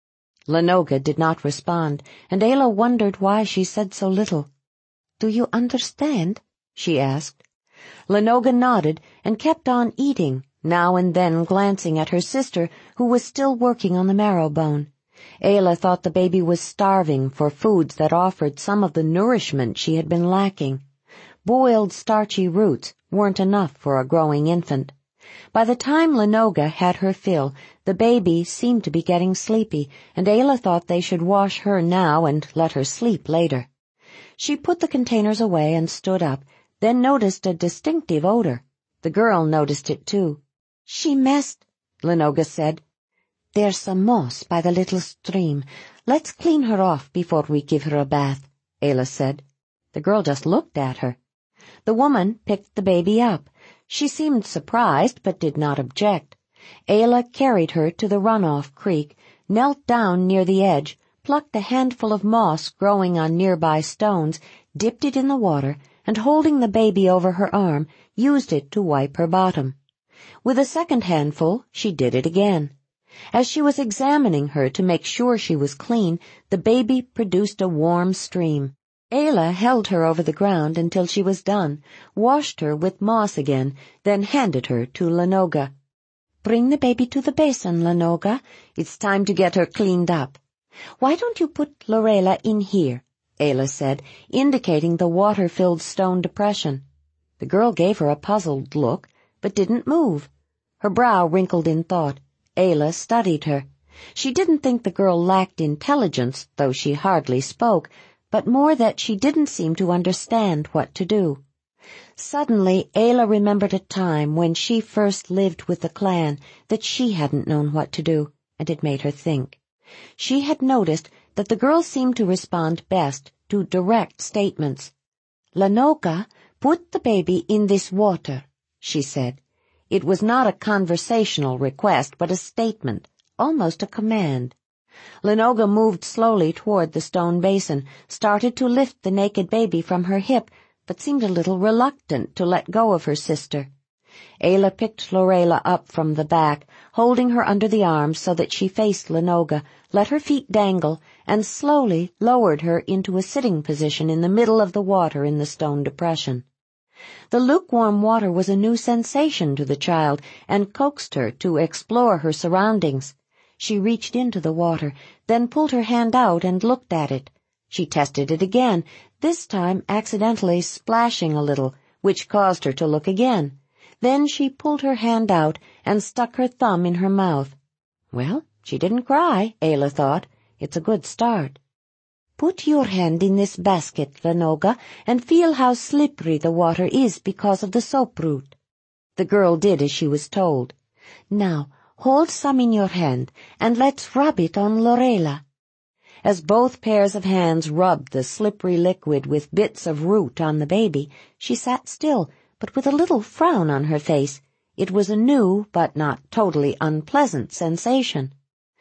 Lenoga did not respond, and Ayla wondered why she said so little. "Do you understand?" she asked. Lenoga nodded and kept on eating, now and then glancing at her sister, who was still working on the marrow bone. Ayla thought the baby was starving for foods that offered some of the nourishment she had been lacking. Boiled starchy roots weren't enough for a growing infant. By the time Lenoga had her fill, the baby seemed to be getting sleepy, and Ayla thought they should wash her now and let her sleep later. She put the containers away and stood up, then noticed a distinctive odor. The girl noticed it too. "She messed," Lenoga said. "There's some moss by the little stream. Let's clean her off before we give her a bath," Ayla said. The girl just looked at her. The woman picked the baby up. She seemed surprised, but did not object. Ayla carried her to the runoff creek, knelt down near the edge, plucked a handful of moss growing on nearby stones, dipped it in the water, and holding the baby over her arm, used it to wipe her bottom. With a second handful, she did it again. As she was examining her to make sure she was clean, the baby produced a warm stream. Ayla held her over the ground until she was done, washed her with moss again, then handed her to Lenoga. "Bring the baby to the basin, Lenoga. It's time to get her cleaned up." "Why don't you put Lorela in here?" Ayla said, indicating the water-filled stone depression. The girl gave her a puzzled look, but didn't move. Her brow wrinkled in thought. Ayla studied her. She didn't think the girl lacked intelligence, though she hardly spoke, but more that she didn't seem to understand what to do. Suddenly, Ayla remembered a time when she first lived with the clan that she hadn't known what to do, and it made her think. She had noticed that the girl seemed to respond best to direct statements. "Lenoga, put the baby in this water," she said. It was not a conversational request, but a statement, almost a command. Lenoga moved slowly toward the stone basin, started to lift the naked baby from her hip, but seemed a little reluctant to let go of her sister. Ayla picked Lorela up from the back, holding her under the arms so that she faced Lenoga, let her feet dangle, and slowly lowered her into a sitting position in the middle of the water in the stone depression. The lukewarm water was a new sensation to the child and coaxed her to explore her surroundings. She reached into the water, then pulled her hand out and looked at it. She tested it again, this time accidentally splashing a little, which caused her to look again. Then she pulled her hand out and stuck her thumb in her mouth. Well, she didn't cry, Ayla thought. It's a good start. "Put your hand in this basket, Lenoga, and feel how slippery the water is because of the soap root." The girl did as she was told. "Now, hold some in your hand, and let's rub it on Lorela." As both pairs of hands rubbed the slippery liquid with bits of root on the baby, she sat still, but with a little frown on her face. It was a new, but not totally unpleasant sensation.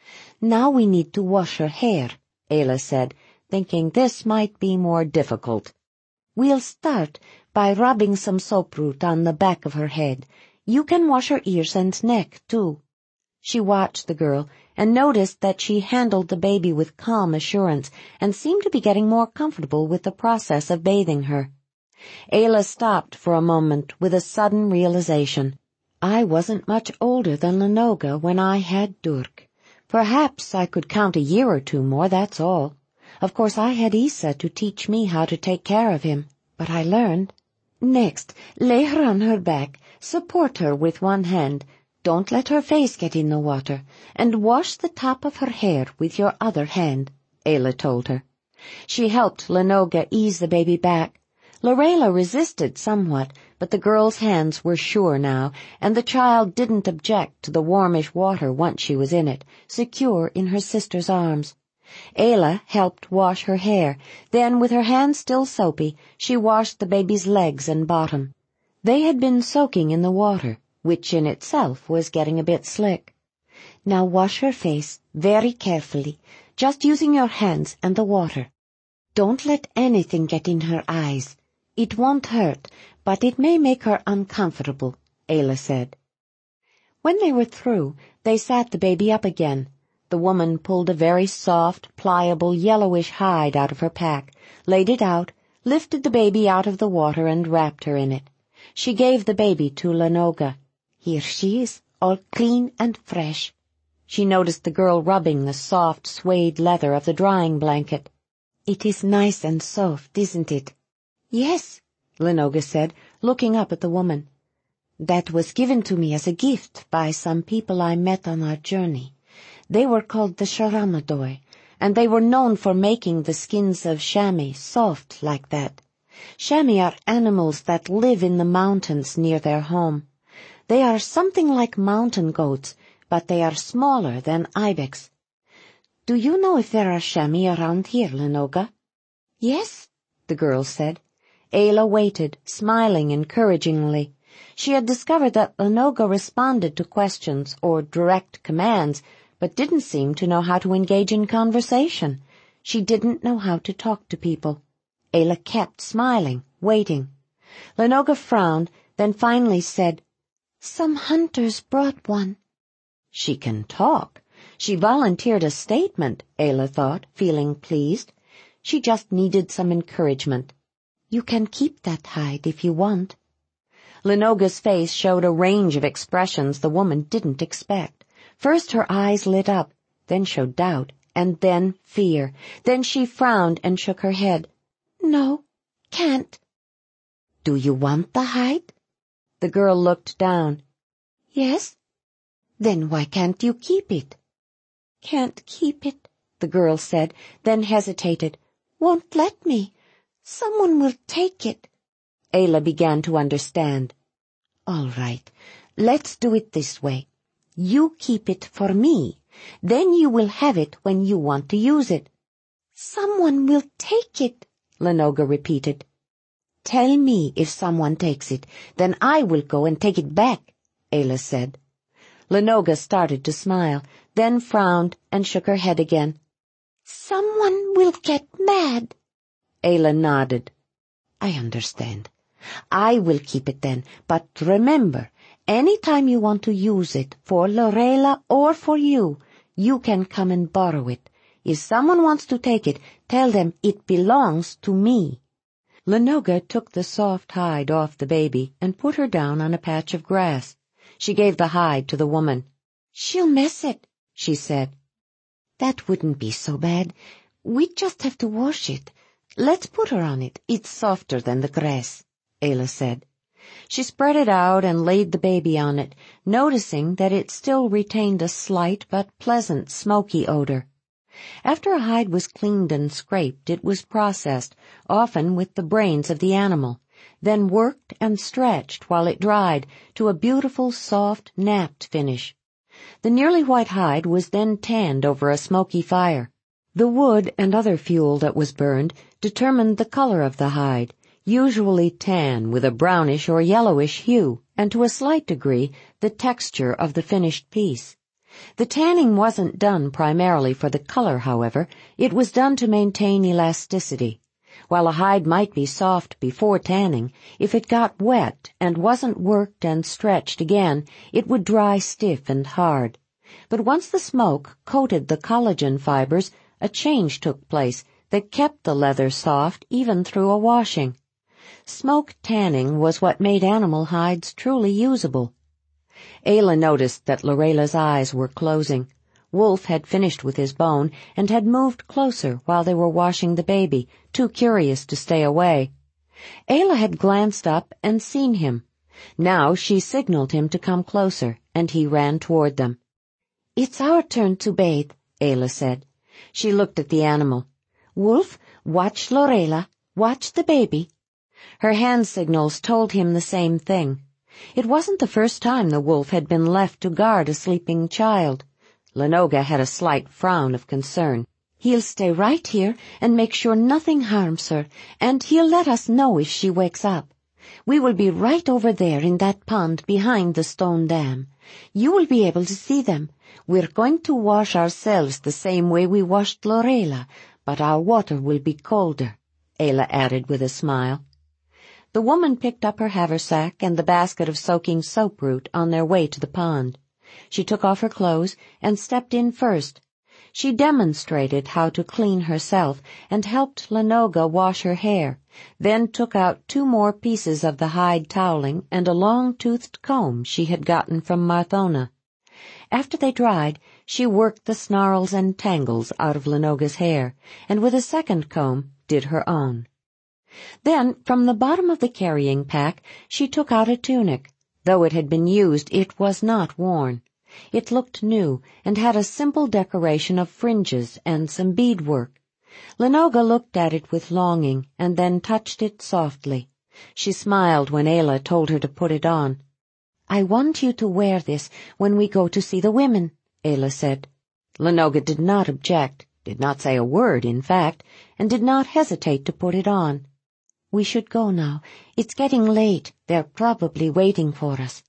"Now we need to wash her hair," Ayla said, thinking this might be more difficult. "We'll start by rubbing some soap root on the back of her head. You can wash her ears and neck, too." She watched the girl and noticed that she handled the baby with calm assurance and seemed to be getting more comfortable with the process of bathing her. Ayla stopped for a moment with a sudden realization. I wasn't much older than Lenoga when I had Durk. Perhaps I could count a year or two more, that's all. Of course, I had Isa to teach me how to take care of him, but I learned. "Next, lay her on her back, support her with one hand, don't let her face get in the water, and wash the top of her hair with your other hand," Ayla told her. She helped Lenoga ease the baby back. Lorela resisted somewhat, but the girl's hands were sure now, and the child didn't object to the warmish water once she was in it, secure in her sister's arms. Ayla helped wash her hair, then with her hands still soapy, she washed the baby's legs and bottom. They had been soaking in the water, which in itself was getting a bit slick. "Now wash her face very carefully, just using your hands and the water. Don't let anything get in her eyes. It won't hurt, but it may make her uncomfortable," Ayla said. When they were through, they sat the baby up again. The woman pulled a very soft, pliable, yellowish hide out of her pack, laid it out, lifted the baby out of the water and wrapped her in it. She gave the baby to Lenoga. "Here she is, all clean and fresh." She noticed the girl rubbing the soft suede leather of the drying blanket. "It is nice and soft, isn't it?" "Yes," Lenoga said, looking up at the woman. "That was given to me as a gift by some people I met on our journey. They were called the Sharamadoi, and they were known for making the skins of chamois soft like that. Chamois are animals that live in the mountains near their home. They are something like mountain goats, but they are smaller than ibex. Do you know if there are chamois around here, Lenoga?" "Yes," the girl said. Ayla waited, smiling encouragingly. She had discovered that Lenoga responded to questions or direct commands, but didn't seem to know how to engage in conversation. She didn't know how to talk to people. Ayla kept smiling, waiting. Lenoga frowned, then finally said, "Some hunters brought one." She can talk. She volunteered a statement, Ayla thought, feeling pleased. She just needed some encouragement. "You can keep that hide if you want." Lenoga's face showed a range of expressions the woman didn't expect. First her eyes lit up, then showed doubt, and then fear. Then she frowned and shook her head. "No, can't." "Do you want the hide?" The girl looked down. "Yes." "Then why can't you keep it?" "Can't keep it," the girl said, then hesitated. "Won't let me. Someone will take it." Ayla began to understand. "All right, let's do it this way. You keep it for me. Then you will have it when you want to use it." "Someone will take it," Lenoga repeated. "Tell me if someone takes it, then I will go and take it back," Ayla said. Lenoga started to smile, then frowned and shook her head again. "Someone will get mad." Ayla nodded. "I understand. I will keep it then, but remember, any time you want to use it, for Lorela or for you, you can come and borrow it. If someone wants to take it, tell them it belongs to me." Lenoga took the soft hide off the baby and put her down on a patch of grass. She gave the hide to the woman. "She'll mess it," she said. "That wouldn't be so bad. We'd just have to wash it. Let's put her on it. It's softer than the grass," Ayla said. She spread it out and laid the baby on it, noticing that it still retained a slight but pleasant smoky odor. After a hide was cleaned and scraped, it was processed, often with the brains of the animal, then worked and stretched while it dried to a beautiful, soft, napped finish. The nearly white hide was then tanned over a smoky fire. The wood and other fuel that was burned determined the color of the hide, usually tan with a brownish or yellowish hue, and to a slight degree the texture of the finished piece. The tanning wasn't done primarily for the color, however. It was done to maintain elasticity. While a hide might be soft before tanning, if it got wet and wasn't worked and stretched again, it would dry stiff and hard. But once the smoke coated the collagen fibers, a change took place that kept the leather soft even through a washing. Smoke tanning was what made animal hides truly usable. Ayla noticed that Lorela's eyes were closing. Wolf had finished with his bone and had moved closer while they were washing the baby, too curious to stay away. Ayla had glanced up and seen him. Now she signaled him to come closer, and he ran toward them. "It's our turn to bathe," Ayla said. She looked at the animal. "Wolf, watch Lorela. Watch the baby." Her hand signals told him the same thing. It wasn't the first time the wolf had been left to guard a sleeping child. Lenoga had a slight frown of concern. "He'll stay right here and make sure nothing harms her, and he'll let us know if she wakes up. We will be right over there in that pond behind the stone dam. You will be able to see them. We're going to wash ourselves the same way we washed Lorela, but our water will be colder," Ayla added with a smile. The woman picked up her haversack and the basket of soaking soap root on their way to the pond. She took off her clothes and stepped in first. She demonstrated how to clean herself and helped Lenoga wash her hair, then took out 2 more pieces of the hide toweling and a long-toothed comb she had gotten from Marthona. After they dried, she worked the snarls and tangles out of Lenoga's hair, and with a second comb did her own. Then, from the bottom of the carrying pack, she took out a tunic. Though it had been used, it was not worn. It looked new, and had a simple decoration of fringes and some beadwork. Lenoga looked at it with longing, and then touched it softly. She smiled when Ayla told her to put it on. "I want you to wear this when we go to see the women," Ayla said. Lenoga did not object, did not say a word, in fact, and did not hesitate to put it on. "We should go now. It's getting late. They're probably waiting for us."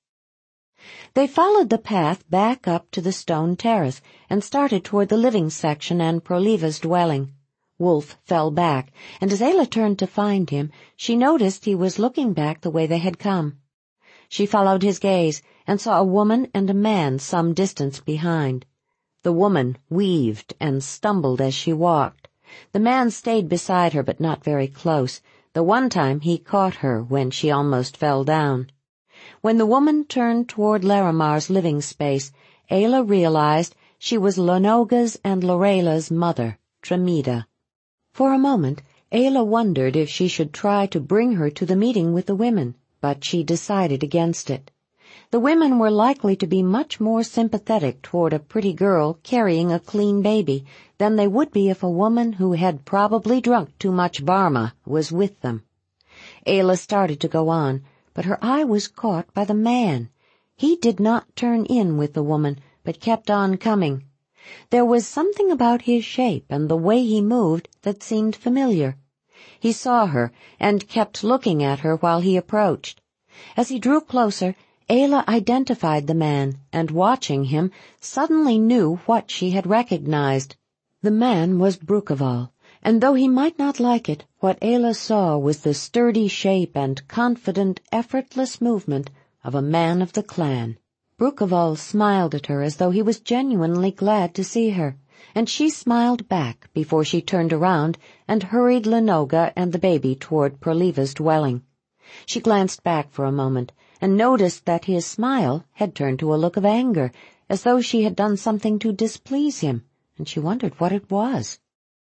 They followed the path back up to the stone terrace and started toward the living section and Proliva's dwelling. Wolf fell back, and as Ayla turned to find him, she noticed he was looking back the way they had come. She followed his gaze and saw a woman and a man some distance behind. The woman weaved and stumbled as she walked. The man stayed beside her, but not very close. The one time he caught her when she almost fell down. When the woman turned toward Larimar's living space, Ayla realized she was Lenoga's and Lorela's mother, Tremida. For a moment, Ayla wondered if she should try to bring her to the meeting with the women, but she decided against it. The women were likely to be much more sympathetic toward a pretty girl carrying a clean baby than they would be if a woman who had probably drunk too much Barma was with them. Ayla started to go on, but her eye was caught by the man. He did not turn in with the woman, but kept on coming. There was something about his shape and the way he moved that seemed familiar. He saw her and kept looking at her while he approached. As he drew closer, Ayla identified the man, and watching him, suddenly knew what she had recognized. The man was Brukeval, and though he might not like it, what Ayla saw was the sturdy shape and confident, effortless movement of a man of the clan. Brukeval smiled at her as though he was genuinely glad to see her, and she smiled back before she turned around and hurried Lenoga and the baby toward Proliva's dwelling. She glanced back for a moment and noticed that his smile had turned to a look of anger, as though she had done something to displease him, and she wondered what it was.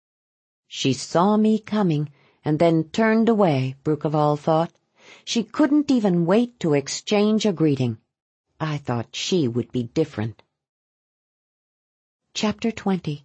"She saw me coming, and then turned away," Brukeval thought. "She couldn't even wait to exchange a greeting. I thought she would be different." Chapter 20.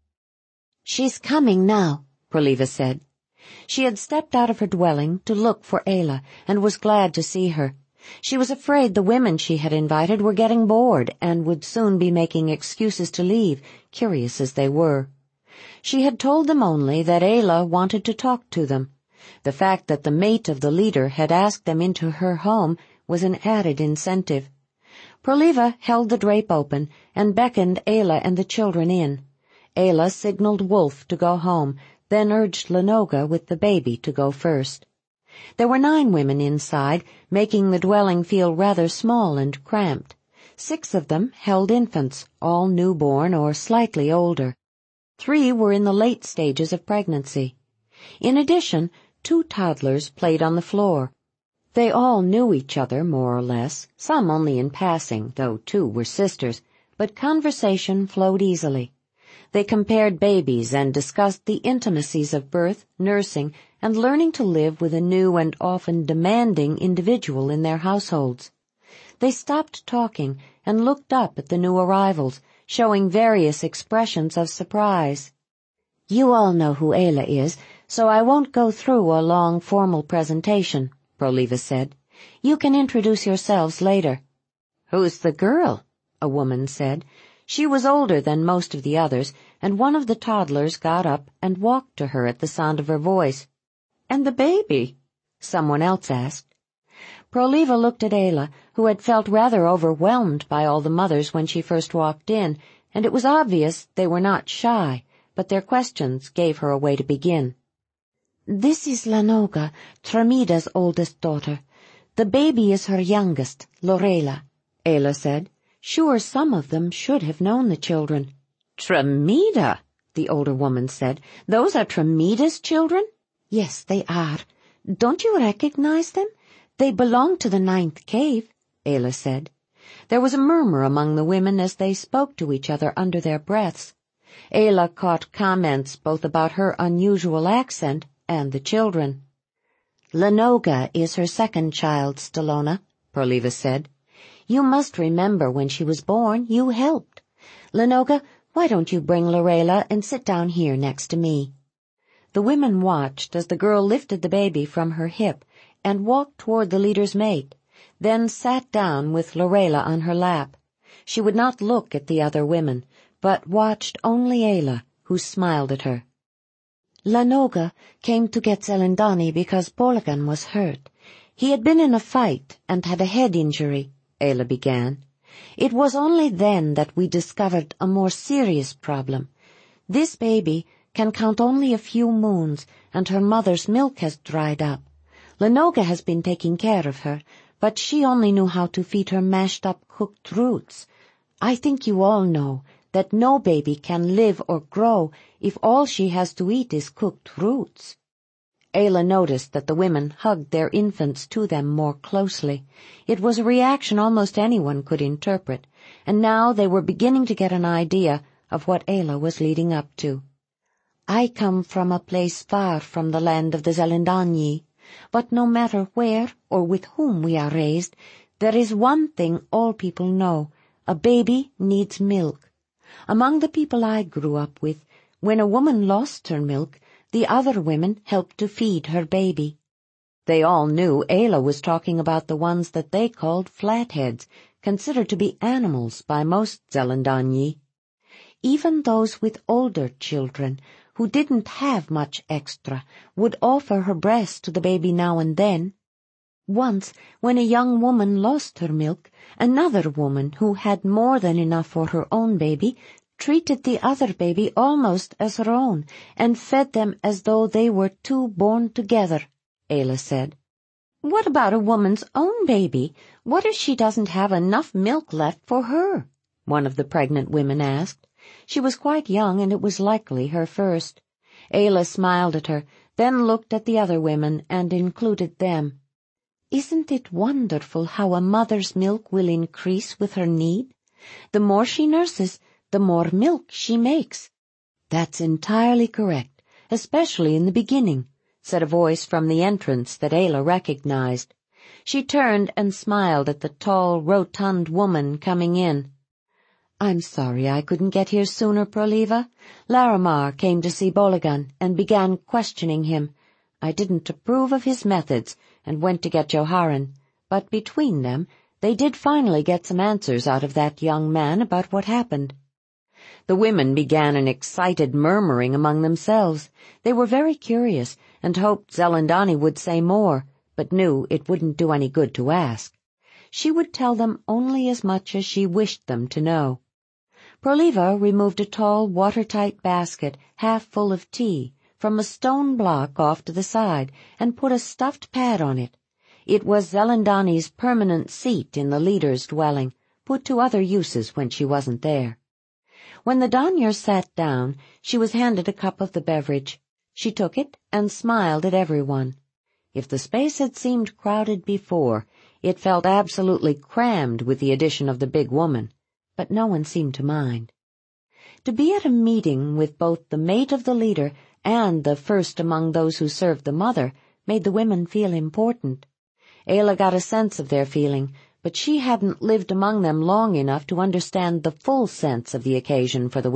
"She's coming now," Proliva said. She had stepped out of her dwelling to look for Ayla, and was glad to see her. She was afraid the women she had invited were getting bored and would soon be making excuses to leave, curious as they were. She had told them only that Ayla wanted to talk to them. The fact that the mate of the leader had asked them into her home was an added incentive. Proliva held the drape open and beckoned Ayla and the children in. Ayla signaled Wolf to go home, then urged Lenoga with the baby to go first. There were 9 women inside, making the dwelling feel rather small and cramped. 6 of them held infants, all newborn or slightly older. 3 were in the late stages of pregnancy. In addition, 2 toddlers played on the floor. They all knew each other, more or less, some only in passing, though 2 were sisters, but conversation flowed easily. They compared babies and discussed the intimacies of birth, nursing, and learning to live with a new and often demanding individual in their households. They stopped talking and looked up at the new arrivals, showing various expressions of surprise. "You all know who Ayla is, so I won't go through a long formal presentation," Proliva said. "You can introduce yourselves later." "Who's the girl?" a woman said. She was older than most of the others, and one of the toddlers got up and walked to her at the sound of her voice. "And the baby?" someone else asked. Proliva looked at Ayla, who had felt rather overwhelmed by all the mothers when she first walked in, and it was obvious they were not shy, but their questions gave her a way to begin. "This is Lenoga, Tremida's oldest daughter. The baby is her youngest, Lorela," Ayla said. Sure, some of them should have known the children. "Tremeda," the older woman said. "Those are Tremeda's children?" "Yes, they are. Don't you recognize them? They belong to the 9th cave," Ayla said. There was a murmur among the women as they spoke to each other under their breaths. Ayla caught comments both about her unusual accent and the children. "Lenoga is her second child, Stelona," Proliva said. "You must remember when she was born, you helped. Lenoga, why don't you bring Lorela and sit down here next to me?" The women watched as the girl lifted the baby from her hip and walked toward the leader's mate, then sat down with Lorela on her lap. She would not look at the other women, but watched only Ayla, who smiled at her. "Lenoga came to get Zelindani because Bologan was hurt. He had been in a fight and had a head injury," Ayla began. "It was only then that we discovered a more serious problem. This baby can count only a few moons, and her mother's milk has dried up. Lenoga has been taking care of her, but she only knew how to feed her mashed-up cooked roots. I think you all know that no baby can live or grow if all she has to eat is cooked roots." Ayla noticed that the women hugged their infants to them more closely. It was a reaction almost anyone could interpret, and now they were beginning to get an idea of what Ayla was leading up to. "I come from a place far from the land of the Zelindani, but no matter where or with whom we are raised, there is one thing all people know: a baby needs milk. Among the people I grew up with, when a woman lost her milk, the other women helped to feed her baby." They all knew Ayla was talking about the ones that they called flatheads, considered to be animals by most Zelindani. Even those with older children, who didn't have much extra, would offer her breast to the baby now and then. Once, when a young woman lost her milk, another woman who had more than enough for her own baby treated the other baby almost as her own and fed them as though they were two born together, Ayla said. "What about a woman's own baby? What if she doesn't have enough milk left for her?" one of the pregnant women asked. She was quite young, and it was likely her first. Ayla smiled at her, then looked at the other women and included them. "Isn't it wonderful how a mother's milk will increase with her need? The more she nurses, the more milk she makes." "That's entirely correct, especially in the beginning," said a voice from the entrance that Ayla recognized. She turned and smiled at the tall, rotund woman coming in. "I'm sorry I couldn't get here sooner, Proliva. Larimar came to see Bologan and began questioning him. I didn't approve of his methods and went to get Joharan, but between them they did finally get some answers out of that young man about what happened." The women began an excited murmuring among themselves. They were very curious and hoped Zelindani would say more, but knew it wouldn't do any good to ask. She would tell them only as much as she wished them to know. Proliva removed a tall, watertight basket half full of tea from a stone block off to the side and put a stuffed pad on it. It was Zelindani's permanent seat in the leader's dwelling, put to other uses when she wasn't there. When the Danyar sat down, she was handed a cup of the beverage. She took it and smiled at everyone. If the space had seemed crowded before, it felt absolutely crammed with the addition of the big woman, but no one seemed to mind. To be at a meeting with both the mate of the leader and the first among those who served the mother made the women feel important. Ayla got a sense of their feeling, but she hadn't lived among them long enough to understand the full sense of the occasion for the